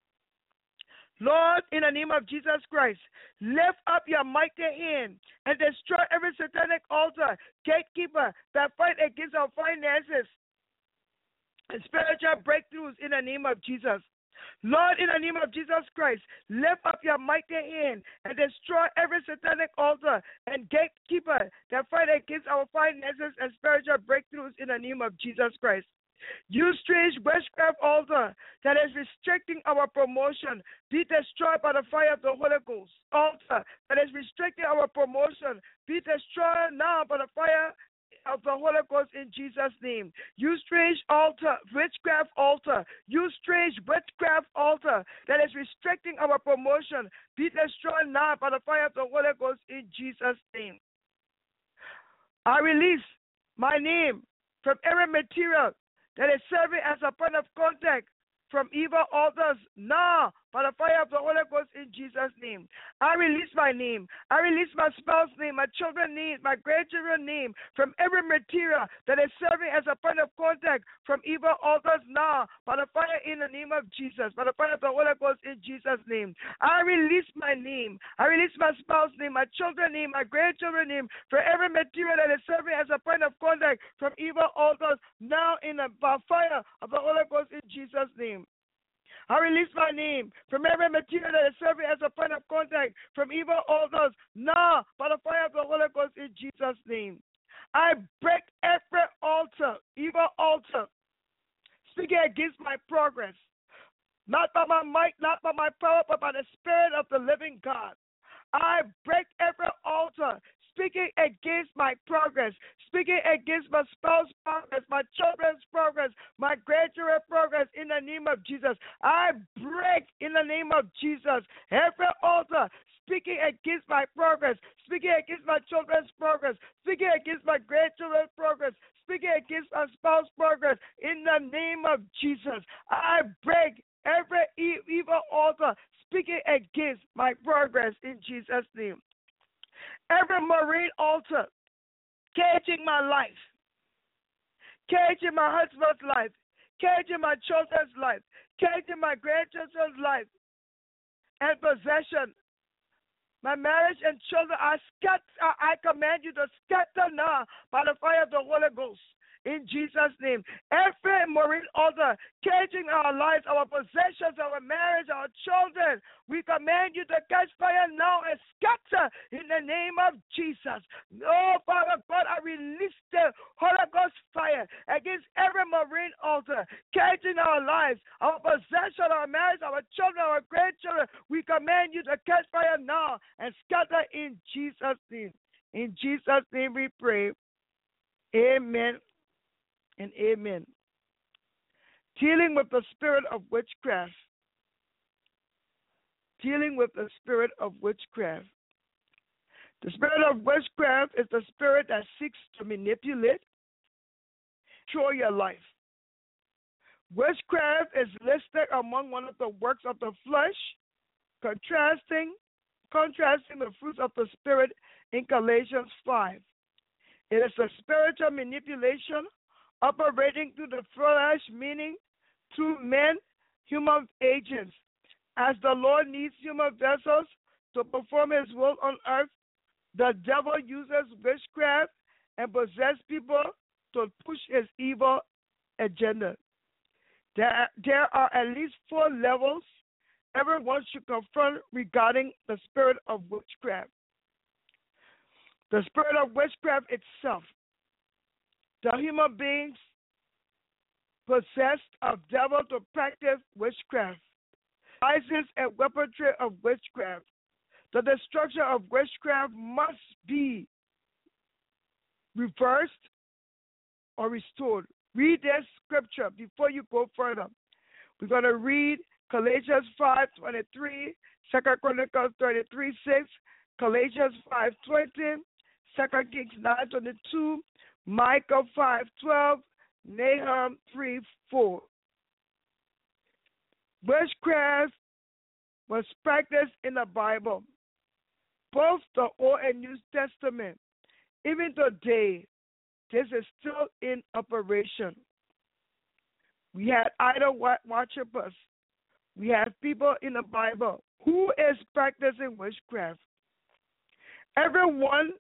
Lord, in the name of Jesus Christ, lift up your mighty hand and destroy every satanic altar, gatekeeper that fight against our finances and spiritual breakthroughs in the name of Jesus. Lord, in the name of Jesus Christ, lift up your mighty hand and destroy every satanic altar and gatekeeper that fight against our finances and spiritual breakthroughs in the name of Jesus Christ. You strange witchcraft altar that is restricting our promotion, be destroyed by the fire of the Holy Ghost. Altar that is restricting our promotion, be destroyed now by the fire of the Holy Ghost in Jesus' name. You strange altar, witchcraft altar, you strange witchcraft altar that is restricting our promotion, be destroyed now by the fire of the Holy Ghost in Jesus' name. I release my name from every material that is serving as a point of contact from evil altars now by the fire of the Holy Ghost in Jesus' name. I release my name. I release my spouse's name, my children's name, my grandchildren's name from every material that is serving as a point of contact from evil altars now by the fire in the name of Jesus, by the fire of the Holy Ghost in Jesus' name. I release my name. I release my spouse's name, my children's name, my grandchildren's name for every material that is serving as a point of contact from evil altars now in the fire of the Holy Ghost in Jesus' name. I release my name from every material that is serving as a point of contact from evil altars now by the fire of the Holy Ghost in Jesus' name. I break every altar, evil altar, speaking against my progress, not by my might, not by my power, but by the Spirit of the living God. I break every altar speaking against my progress, speaking against my spouse's progress, my children's progress, my grandchildren's progress in the name of Jesus. I break in the name of Jesus every altar speaking against my progress, speaking against my children's progress, speaking against my grandchildren's progress, speaking against my spouse's progress in the name of Jesus. I break every evil altar speaking against my progress in Jesus' name. Every marine altar caging my life, caging my husband's life, caging my children's life, caging my grandchildren's life, and possession. My marriage and children are scattered. I command you to scatter now by the fire of the Holy Ghost. In Jesus' name, every marine altar caging our lives, our possessions, our marriage, our children, we command you to catch fire now and scatter in the name of Jesus. Oh, Father God, I release the Holy Ghost fire against every marine altar caging our lives, our possession, our marriage, our children, our grandchildren. We command you to catch fire now and scatter in Jesus' name. In Jesus' name we pray. Amen and amen. Dealing with the spirit of witchcraft. Dealing with the spirit of witchcraft. The spirit of witchcraft is the spirit that seeks to manipulate, control your life. Witchcraft is listed among one of the works of the flesh, contrasting the fruits of the spirit in Galatians 5. It is a spiritual manipulation operating through the flesh, meaning through men, human agents. As the Lord needs human vessels to perform his will on earth, the devil uses witchcraft and possesses people to push his evil agenda. There are at least 4 levels everyone should confront regarding the spirit of witchcraft. The spirit of witchcraft itself. The human beings possessed of devil to practice witchcraft. Devices and weaponry of witchcraft. The destruction of witchcraft must be reversed or restored. Read this scripture before you go further. We're going to read Galatians 5:23, 2 Chronicles 33:6, Galatians 5:20, 2 Kings 9:22, Micah 5:12, Nahum 3:4. Witchcraft was practiced in the Bible, both the Old and New Testament. Even today, this is still in operation. We had idol worshippers. We have people in the Bible who is practicing witchcraft. Everyone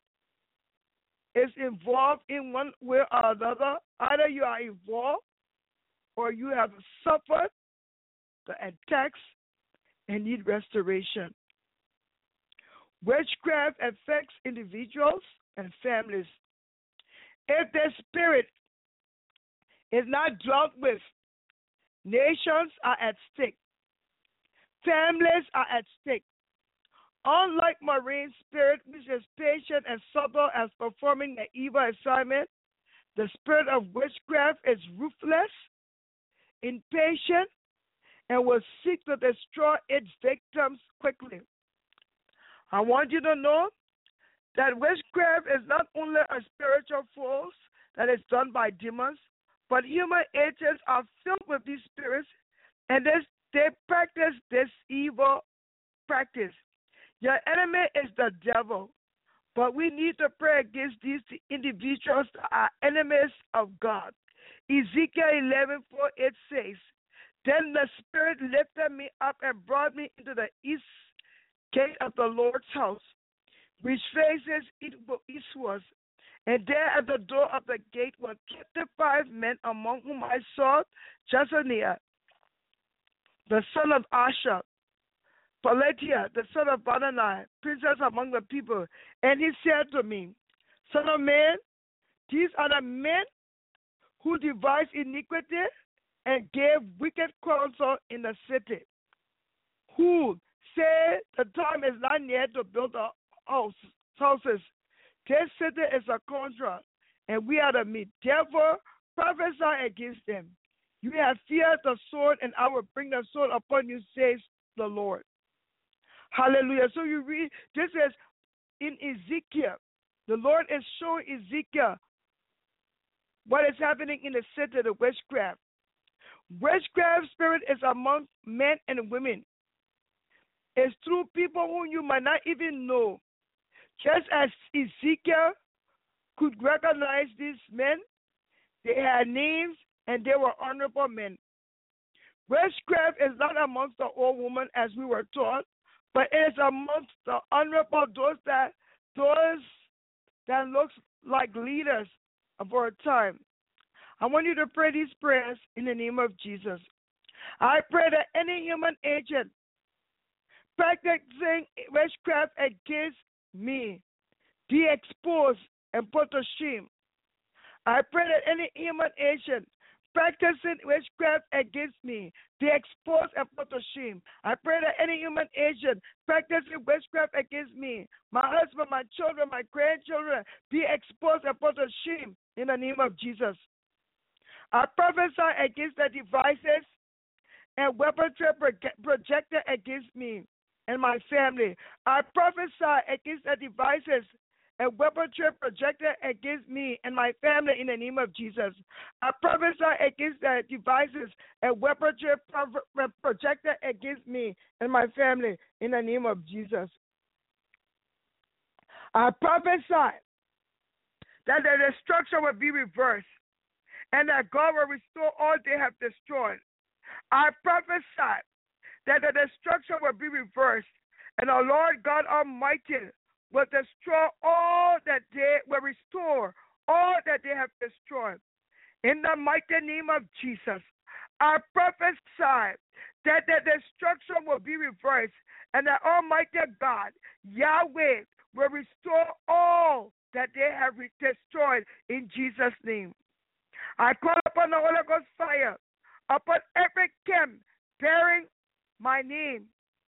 is involved in one way or another. Either you are involved or you have suffered the attacks and need restoration. Witchcraft affects individuals and families. If the spirit is not dealt with, nations are at stake. Families are at stake. Unlike marine spirit, which is patient and subtle as performing the evil assignment, the spirit of witchcraft is ruthless, impatient, and will seek to destroy its victims quickly. I want you to know that witchcraft is not only a spiritual force that is done by demons, but human agents are filled with these spirits, and they practice this evil practice. Your enemy is the devil, but we need to pray against these individuals that are enemies of God. Ezekiel 11:4, it says, "Then the Spirit lifted me up and brought me into the east gate of the Lord's house, which faces eastwards. And there at the door of the gate were 25 men, among whom I saw Jezaniah, the son of Asher, Pelatiah, the son of Benani, princes among the people. And he said to me, Son of man, these are the men who devised iniquity and gave wicked counsel in the city, who say the time is not near to build the houses. This city is a contract, and we are the meat. Therefore, prophesy against them. You have feared the sword, and I will bring the sword upon you, says the Lord." Hallelujah. So you read, this is in Ezekiel. The Lord is showing Ezekiel what is happening in the city, the witchcraft. Witchcraft spirit is among men and women. It's through people whom you might not even know. Just as Ezekiel could recognize these men, they had names and they were honorable men. Witchcraft is not amongst the old women as we were taught, but it is amongst the honorable, those that looks like leaders of our time. I want you to pray these prayers in the name of Jesus. I pray that any human agent practicing witchcraft against me be exposed and put to shame. I pray that any human agent practicing witchcraft against me be exposed and put to shame. I pray that any human agent practicing witchcraft against me, my husband, my children, my grandchildren, be exposed and put to shame in the name of Jesus. I prophesy against the devices and weaponry projected against me and my family. I prophesy against the devices and weaponry projected against me and my family in the name of Jesus. I prophesy against the devices and weaponry projected against me and my family in the name of Jesus. I prophesy that the destruction will be reversed and that God will restore all they have destroyed. I prophesy that the destruction will be reversed and the Lord God Almighty will destroy all that they will restore, all that they have destroyed. In the mighty name of Jesus, I prophesy that the destruction will be reversed and that Almighty God, Yahweh, will restore all that they have destroyed in Jesus' name. I call upon the Holy Ghost fire upon every camp bearing my name.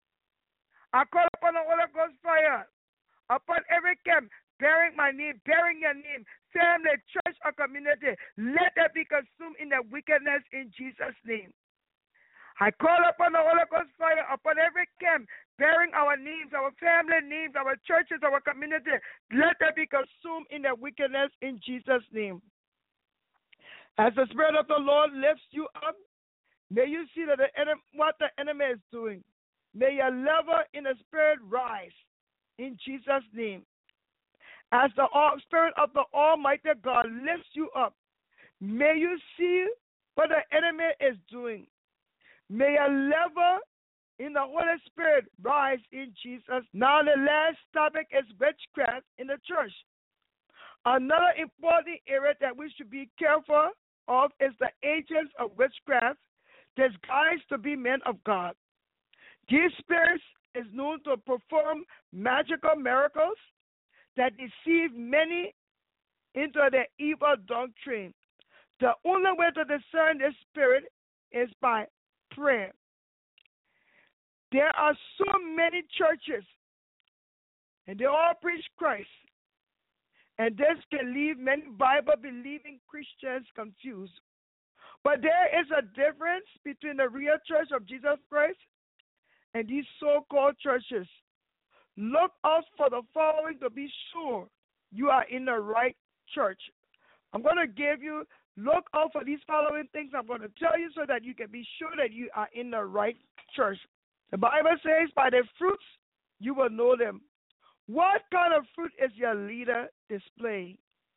I call upon the Holy Ghost fire upon every camp bearing my name, bearing your name, family, church, or community. Let them be consumed in their wickedness in Jesus' name. I call upon the Holy Ghost fire upon every camp bearing our names, our family names, our churches, our community. Let them be consumed in their wickedness in Jesus' name. As the Spirit of the Lord lifts you up, may you see that what the enemy is doing. May your level in the Spirit rise in Jesus' name. As the Spirit of the Almighty God lifts you up, may you see what the enemy is doing. May your level in the Holy Spirit rise in Jesus. Now the last topic is witchcraft in the church. Another important area that we should be careful of is the agents of witchcraft disguised to be men of God. These spirits is known to perform magical miracles that deceive many into their evil doctrine. The only way to discern this spirit is by prayer. There are so many churches, and they all preach Christ. And this can leave many Bible-believing Christians confused. But there is a difference between the real church of Jesus Christ and these so-called churches. Look out for the following to be sure you are in the right church. I'm going to give you, look out for these following things I'm going to tell you so that you can be sure that you are in the right church. The Bible says, by their fruits you will know them. What kind of fruit is your leader displaying?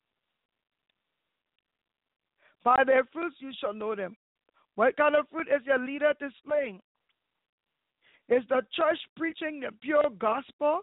By their fruits you shall know them. What kind of fruit is your leader displaying? Is the church preaching the pure gospel?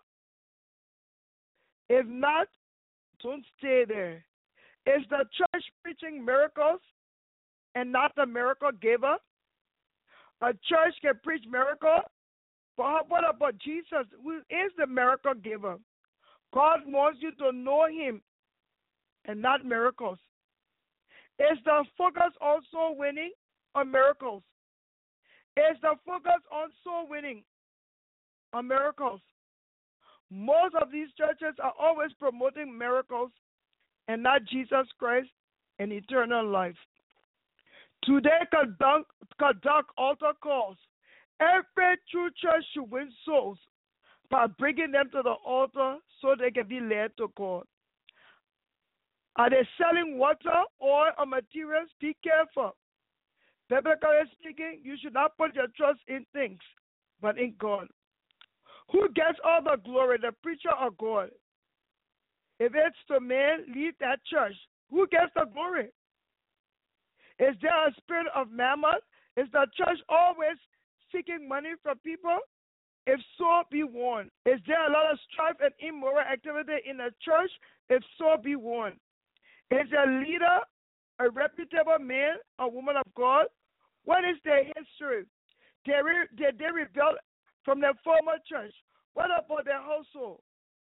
If not, don't stay there. Is the church preaching miracles and not the miracle giver? A church can preach miracles, but what about Jesus, who is the miracle giver? God wants you to know him and not miracles. Is the focus on soul winning or miracles? Is the focus on soul winning or miracles? Most of these churches are always promoting miracles and not Jesus Christ and eternal life. Today, conduct altar calls. Every true church should win souls by bringing them to the altar so they can be led to God. Are they selling water, oil, or materials? Be careful. Biblically speaking, you should not put your trust in things, but in God. Who gets all the glory, the preacher or God? If it's the man, leave that church. Who gets the glory? Is there a spirit of mammon? Is the church always seeking money from people? If so, be warned. Is there a lot of strife and immoral activity in the church? If so, be warned. Is a leader a reputable man or woman of God? What is their history? Did they rebel from their former church? What about their household?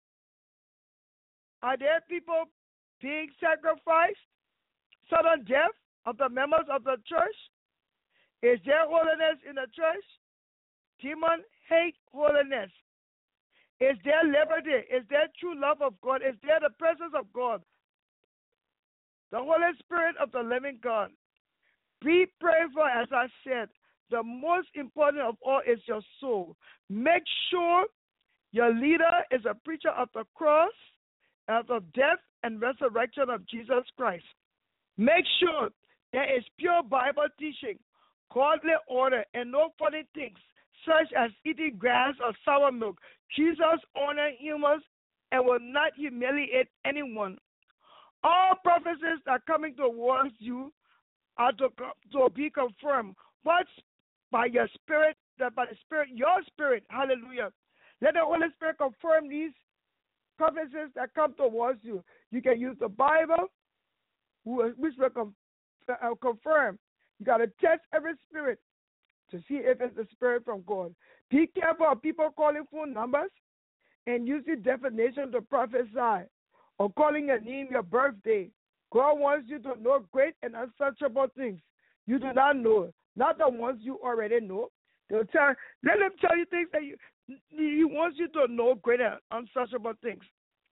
Are there people being sacrificed? Sudden death of the members of the church? Is there holiness in the church? Demons hate holiness. Is there liberty? Is there true love of God? Is there the presence of God? The Holy Spirit of the living God. Be prayed for, as I said. The most important of all is your soul. Make sure your leader is a preacher of the cross, of the death and resurrection of Jesus Christ. Make sure there is pure Bible teaching, godly order, and no funny things, such as eating grass or sour milk. Jesus honors humans and will not humiliate anyone. All prophecies that are coming towards you are to be confirmed. What's by your spirit, by the Spirit, your spirit, hallelujah. Let the Holy Spirit confirm these prophecies that come towards you. You can use the Bible, which will confirm. You got to test every spirit to see if it's the spirit from God. Be careful of people calling phone numbers and using definition to prophesy or calling your name your birthday. God wants you to know great and unsearchable things you do not know, not the ones you already know. Let them tell you things that He wants you to know great and unsearchable things.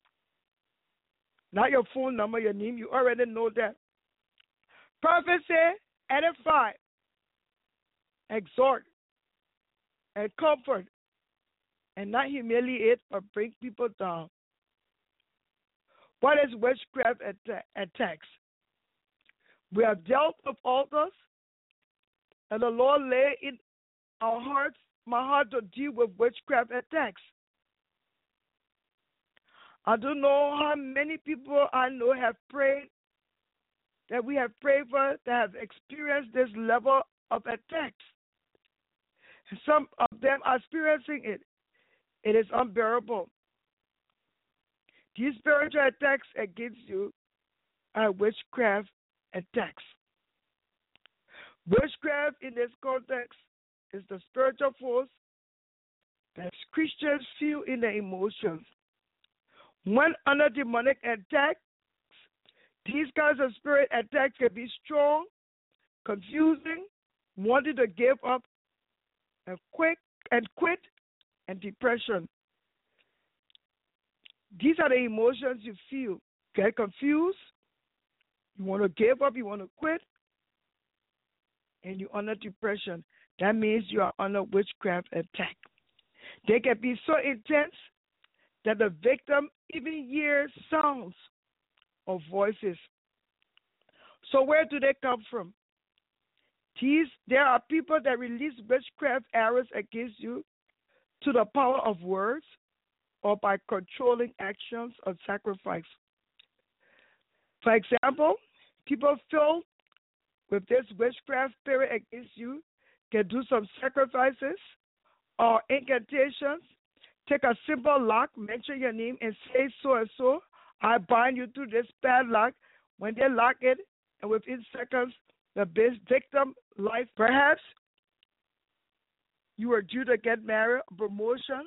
Not your phone number, your name, you already know that. Prophecy, edify, exhort, and comfort, and not humiliate or bring people down. What is witchcraft attacks? We have dealt with altars, and the Lord lay in our hearts, my heart, to deal with witchcraft attacks. I don't know how many people I know have prayed, that we have prayed for, that have experienced this level of attacks. Some of them are experiencing it. It is unbearable. These spiritual attacks against you are witchcraft attacks. Witchcraft in this context is the spiritual force that Christians feel in their emotions. When under demonic attacks, these kinds of spirit attacks can be strong, confusing, wanting to give up, and quit, and depression. These are the emotions you feel. Get confused, you want to give up, you want to quit, and you're under depression. That means you are under witchcraft attack. They can be so intense that the victim even hears sounds or voices. So where do they come from? There are people that release witchcraft arrows against you to the power of words or by controlling actions or sacrifice. For example, people filled with this witchcraft spirit against you can do some sacrifices or incantations. Take a simple lock, mention your name, and say so and so. I bind you to this padlock. When they lock it, and within seconds, the victim life. Perhaps you were due to get married, a promotion,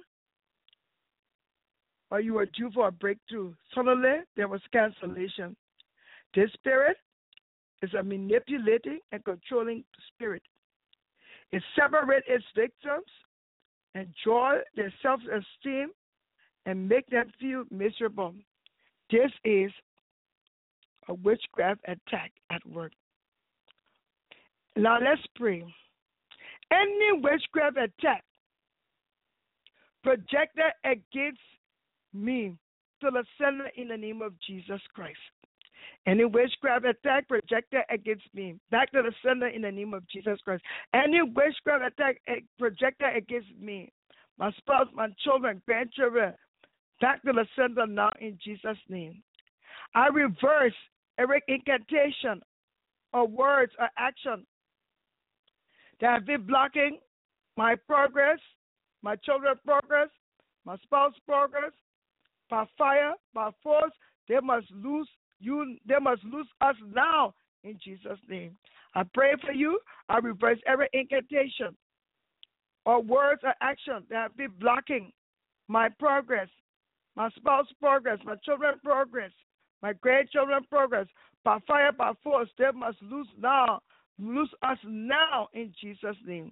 or you were due for a breakthrough. Suddenly, there was cancellation. This spirit is a manipulating and controlling spirit. It separates its victims and draws their self-esteem and make them feel miserable. This is a witchcraft attack at work. Now let's pray. Any witchcraft attack projected against me to the center in the name of Jesus Christ. Any witchcraft attack projected against me, back to the sender in the name of Jesus Christ. Any witchcraft attack projected against me, my spouse, my children, grandchildren, back to the sender now in Jesus' name. I reverse every incantation or words or action that have been blocking my progress, my children's progress, my spouse's progress, by fire, by force. They must lose us now in Jesus' name. I pray for you. I reverse every incantation or words or action that have been blocking my progress, my spouse's progress, my children's progress, my grandchildren's progress. By fire, by force, they must lose us now in Jesus' name.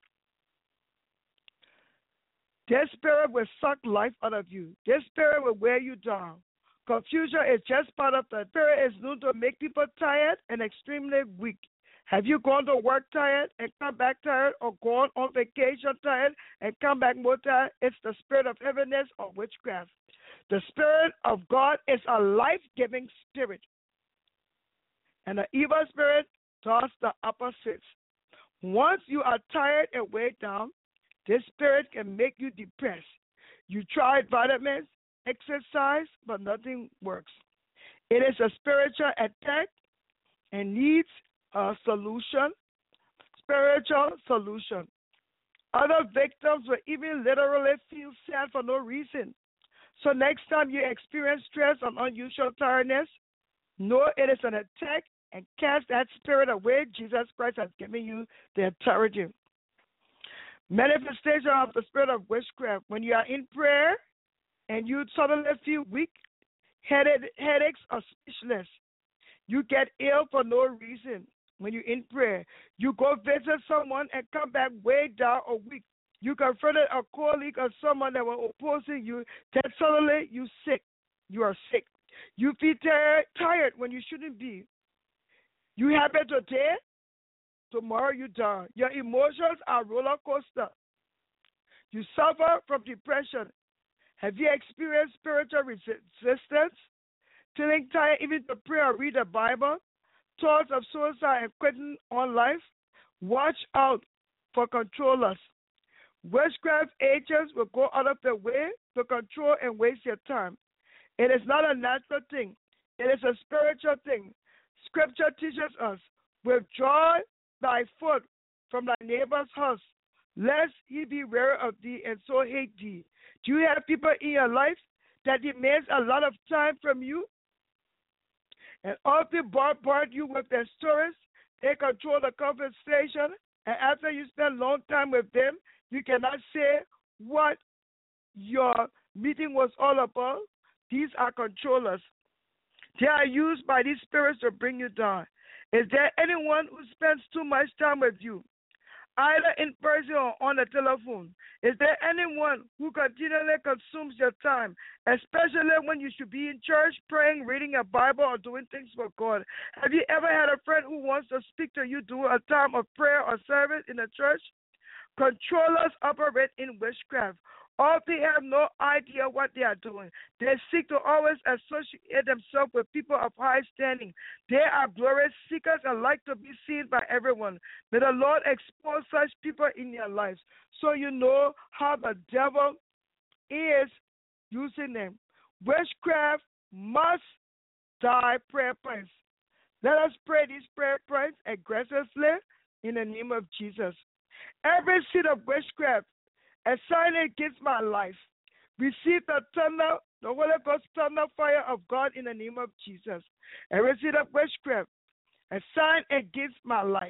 This spirit will suck life out of you. This spirit will wear you down. Confusion is just part of the spirit. Is known to make people tired and extremely weak. Have you gone to work tired and come back tired, or gone on vacation tired and come back more tired? It's the spirit of heaviness or witchcraft. The Spirit of God is a life-giving spirit, and the evil spirit does the opposites. Once you are tired and weighed down, this spirit can make you depressed. You tried vitamins, exercise, but nothing works. It is a spiritual attack and needs a solution, spiritual solution. Other victims will even literally feel sad for no reason. So next time you experience stress or unusual tiredness, know it is an attack and cast that spirit away. Jesus Christ has given you the authority. Manifestation of the spirit of witchcraft. When you are in prayer and you suddenly feel weak, headaches, or speechless, you get ill for no reason. When you're in prayer, you go visit someone and come back weighed down or weak. You confronted a colleague or someone that was opposing you, then suddenly you're sick. You are sick. You feel tired when you shouldn't be. You happy today, tomorrow you down. Your emotions are roller coaster. You suffer from depression. Have you experienced spiritual resistance? Feeling tired even to pray or read the Bible? Thoughts of suicide and quitting on life? Watch out for controllers. Witchcraft agents will go out of their way to control and waste your time. It is not a natural thing. It is a spiritual thing. Scripture teaches us, withdraw thy foot from thy neighbor's house, lest he be weary of thee and so hate thee. Do you have people in your life that demands a lot of time from you? And often bombard you with their stories. They control the conversation, and after you spend a long time with them, you cannot say what your meeting was all about. These are controllers. They are used by these spirits to bring you down. Is there anyone who spends too much time with you, either in person or on the telephone? Is there anyone who continually consumes your time, especially when you should be in church, praying, reading a Bible, or doing things for God? Have you ever had a friend who wants to speak to you during a time of prayer or service in the church? Controllers operate in witchcraft. Often have no idea what they are doing. They seek to always associate themselves with people of high standing. They are glory seekers and like to be seen by everyone. May the Lord expose such people in their lives so you know how the devil is using them. Witchcraft must die. Prayer points. Let us pray these prayer points aggressively in the name of Jesus. Every seed of witchcraft assigned against my life, receive the thunder, the Holy Ghost thunder fire of God in the name of Jesus. Every seed of witchcraft assigned against my life,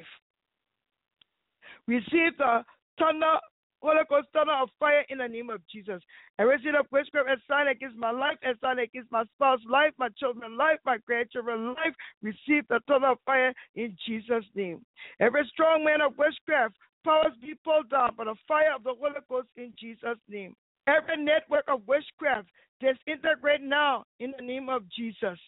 receive the thunder, Holy Ghost thunder of fire in the name of Jesus. Every seed of witchcraft assigned against my life, assigned against my spouse's life, my children's life, my grandchildren's life, receive the thunder of fire in Jesus' name. Every strong man of witchcraft, powers be pulled down by the fire of the Holy Ghost in Jesus' name. Every network of witchcraft disintegrate now in the name of Jesus.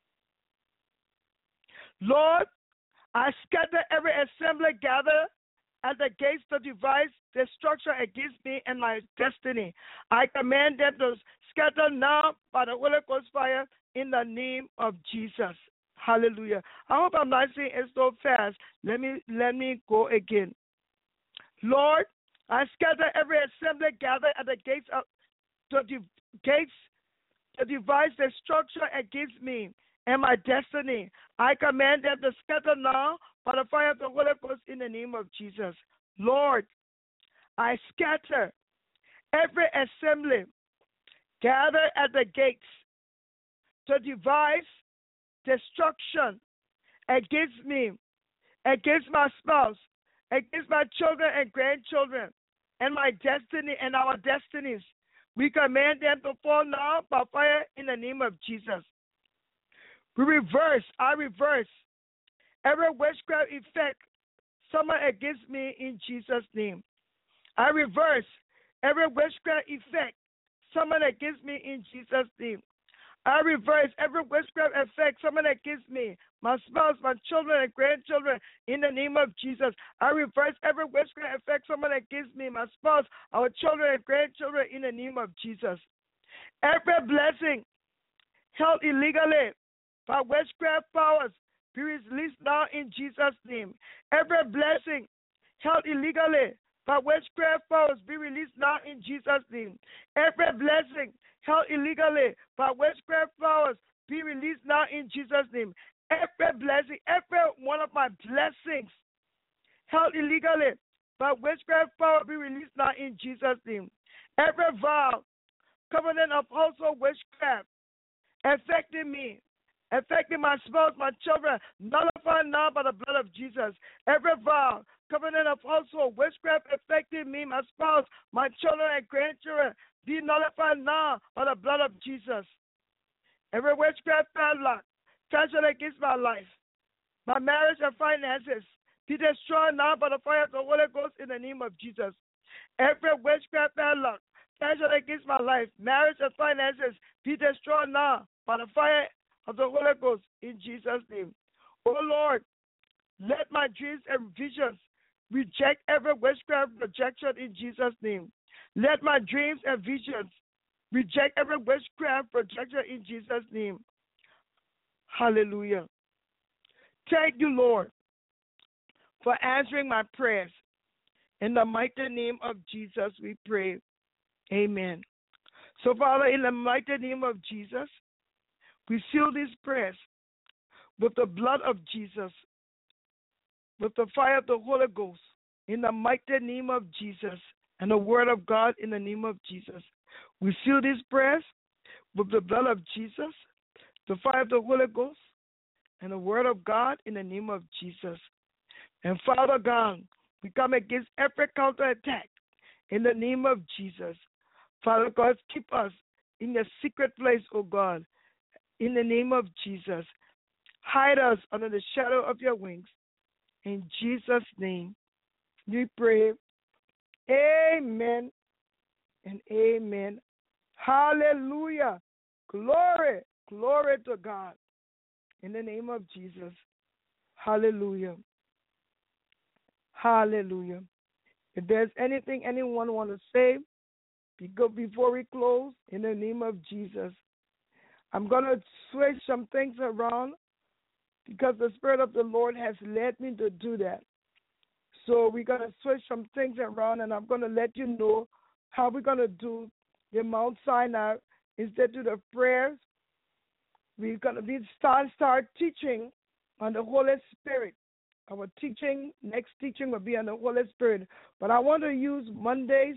Lord, I scatter every assembly gathered at the gates to devise destruction against me and my destiny. I command them to scatter now by the Holy Ghost fire in the name of Jesus. Hallelujah. I hope I'm not saying it so fast. Let me go again. Lord, I scatter every assembly gathered at the gates to devise destruction against me and my destiny. I command them to scatter now by the fire of the Holy Ghost in the name of Jesus. Lord, I scatter every assembly gathered at the gates to devise destruction against me, against my spouse, against my children and grandchildren, and my destiny and our destinies. We command them to fall now by fire in the name of Jesus. I reverse every witchcraft effect summoned against me in Jesus' name. I reverse every witchcraft effect summoned against me in Jesus' name. I reverse every witchcraft effect summoned against me, my spouse, my children, and grandchildren, in the name of Jesus. I reverse every witchcraft effect summoned against me, my spouse, our children, and grandchildren, in the name of Jesus. Every blessing held illegally by witchcraft powers be released now in Jesus' name. Every blessing held illegally by witchcraft powers be released now in Jesus' name. Every blessing held illegally by witchcraft powers be released now in Jesus' name. Every blessing, every one of my blessings held illegally by witchcraft power be released now in Jesus' name. Every vow, covenant of household witchcraft affecting me, affecting my spouse, my children, nullified now by the blood of Jesus. Every vow, covenant of household witchcraft affecting me, my spouse, my children, and grandchildren, be nullified now by the blood of Jesus. Every witchcraft padlock fashioned against my life, my marriage and finances, be destroyed now by the fire of the Holy Ghost in the name of Jesus. Every witchcraft padlock fashioned against my life, marriage and finances, be destroyed now by the fire of the Holy Ghost in Jesus' name. Oh Lord, let my dreams and visions reject every witchcraft projection in Jesus' name. Let my dreams and visions reject every witchcraft projection in Jesus' name. Hallelujah. Thank you, Lord, for answering my prayers. In the mighty name of Jesus, we pray. Amen. So, Father, in the mighty name of Jesus, we seal these prayers with the blood of Jesus, with the fire of the Holy Ghost, in the mighty name of Jesus, and the word of God in the name of Jesus. We seal these prayers with the blood of Jesus, the fire of the Holy Ghost, and the word of God in the name of Jesus. And Father God, we come against every counterattack in the name of Jesus. Father God, keep us in your secret place, O God, in the name of Jesus. Hide us under the shadow of your wings. In Jesus' name, we pray. Amen and amen. Hallelujah. Glory, glory to God. In the name of Jesus. Hallelujah. Hallelujah. If there's anything anyone want to say before we close, in the name of Jesus, I'm going to switch some things around because the Spirit of the Lord has led me to do that. So we're going to switch some things around, and I'm going to let you know how we're going to do the Mount Sinai. Instead of the prayers, we're going to start teaching on the Holy Spirit. Our next teaching will be on the Holy Spirit. But I want to use Mondays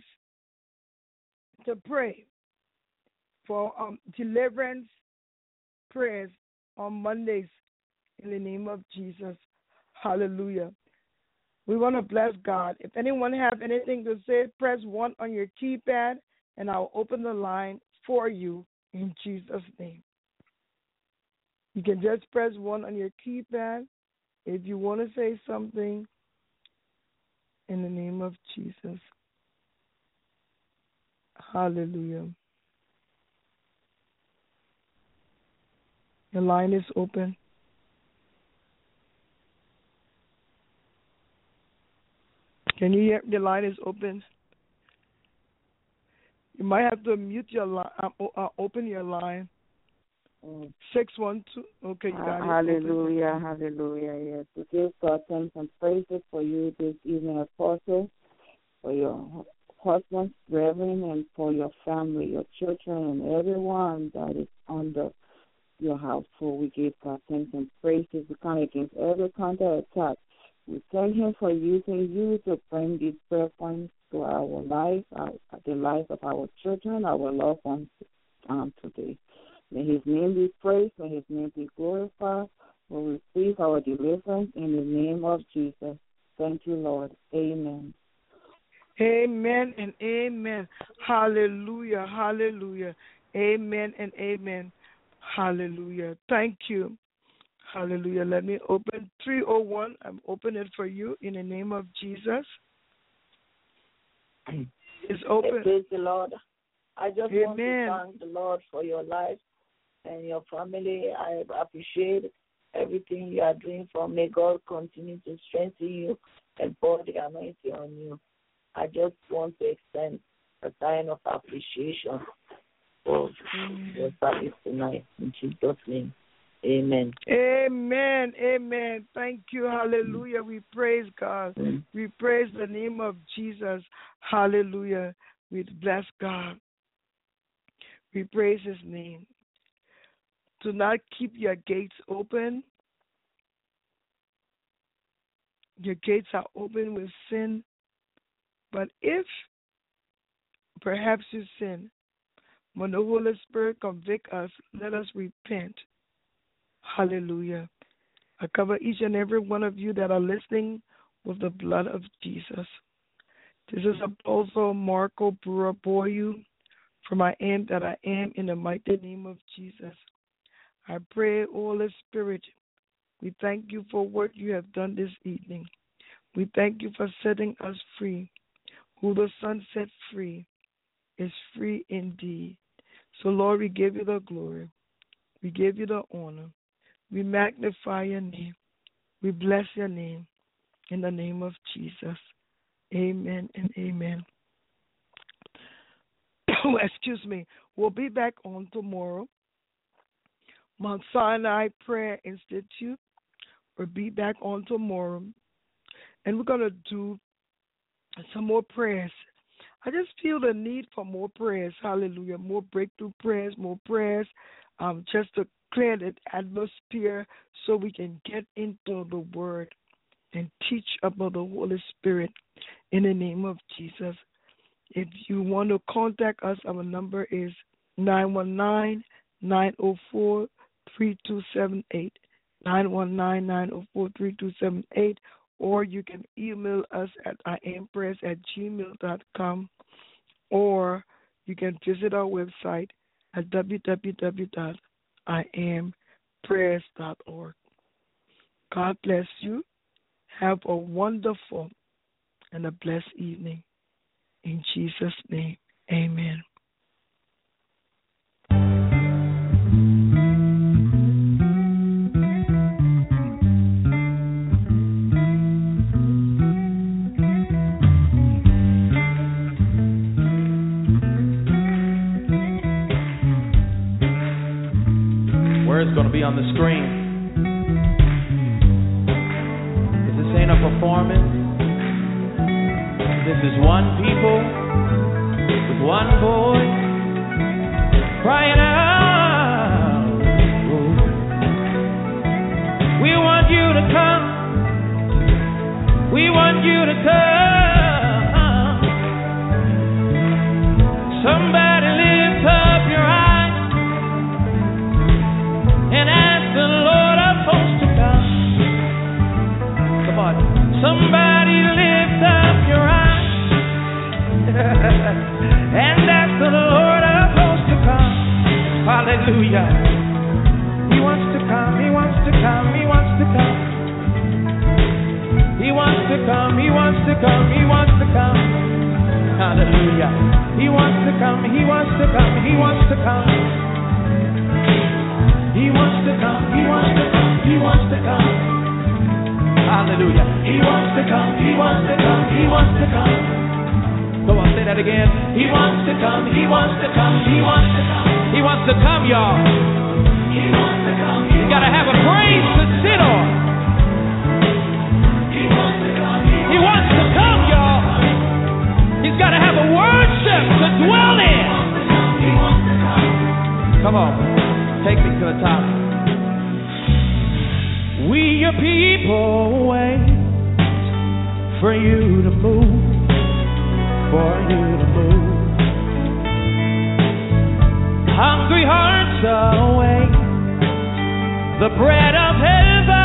to pray for deliverance prayers on Mondays in the name of Jesus. Hallelujah. We want to bless God. If anyone have anything to say, press 1 on your keypad, and I'll open the line for you in Jesus' name. You can just press 1 on your keypad if you want to say something in the name of Jesus. Hallelujah. The line is open. Can you hear? The line is open. You might have to mute your line, open your line. 612. Okay, you got it. Hallelujah, hallelujah. Yes, we give God thanks and praises for you this evening, Apostle, for your husband, Reverend, and for your family, your children, and everyone that is under your household. We give God thanks and praises. We come against every counter attack. We thank Him for using you to bring these prayer points to our life, the life of our children, our loved ones today. May His name be praised. May His name be glorified. We receive our deliverance in the name of Jesus. Thank you, Lord. Amen. Amen and amen. Hallelujah, hallelujah. Amen and amen. Hallelujah. Thank you. Hallelujah. Let me open 301. I'm opening it for you in the name of Jesus. It's open. Praise the Lord. I just Amen. want to thank the Lord for your life and your family. I appreciate everything you are doing for me. God continue to strengthen you and pour the anointing on you. I just want to extend a sign of appreciation for your service tonight. In Jesus' name, amen. Amen, amen. Thank you, hallelujah. We praise God. We praise the name of Jesus. Hallelujah. We bless God. We praise His name. Do not keep your gates open. Your gates are open with sin. But if perhaps you sin, when the Holy Spirit convict us, let us repent. Hallelujah. I cover each and every one of you that are listening with the blood of Jesus. This is also Marco Brewer Boyu, from I am that I am, in the mighty name of Jesus. I pray, Holy Spirit, we thank you for what you have done this evening. We thank you for setting us free. Who the Son set free is free indeed. So, Lord, we give you the glory. We give you the honor. We magnify your name. We bless your name in the name of Jesus. Amen and amen. Excuse me. We'll be back on tomorrow. Mount Sinai Prayer Institute will be back on tomorrow. And we're going to do some more prayers. I just feel the need for more prayers. Hallelujah. More breakthrough prayers, more prayers, just to clear the atmosphere so we can get into the Word and teach about the Holy Spirit in the name of Jesus. If you want to contact us, our number is 919-904-3278, 919-904-3278, or you can email us at iamprayers@gmail.com, or you can visit our website at www.iamprayers.org. God bless you. Have a wonderful and a blessed evening. In Jesus' name, amen. Word's going to be on the screen. This ain't a performance. This is one people with one voice crying out. We want you to come. We want you to come. Somebody lift up your eyes and ask the Lord of hosts to come. Come on. Somebody lift up your eyes and ask the Lord of hosts to come. Hallelujah. He wants to come, He wants to come, He wants to come. He wants to come, He wants to come, He wants to come. Hallelujah. He wants to come, He wants to come, He wants to come. He wants to come, He wants to come, He wants to come. Hallelujah. He wants to come, He wants to come, He wants to come. Come on, say that again. He wants to come, He wants to come, He wants to come. He wants to come, y'all. He on, take me to the top. We your people wait for you to move, for you to move. Hungry hearts await the bread of heaven.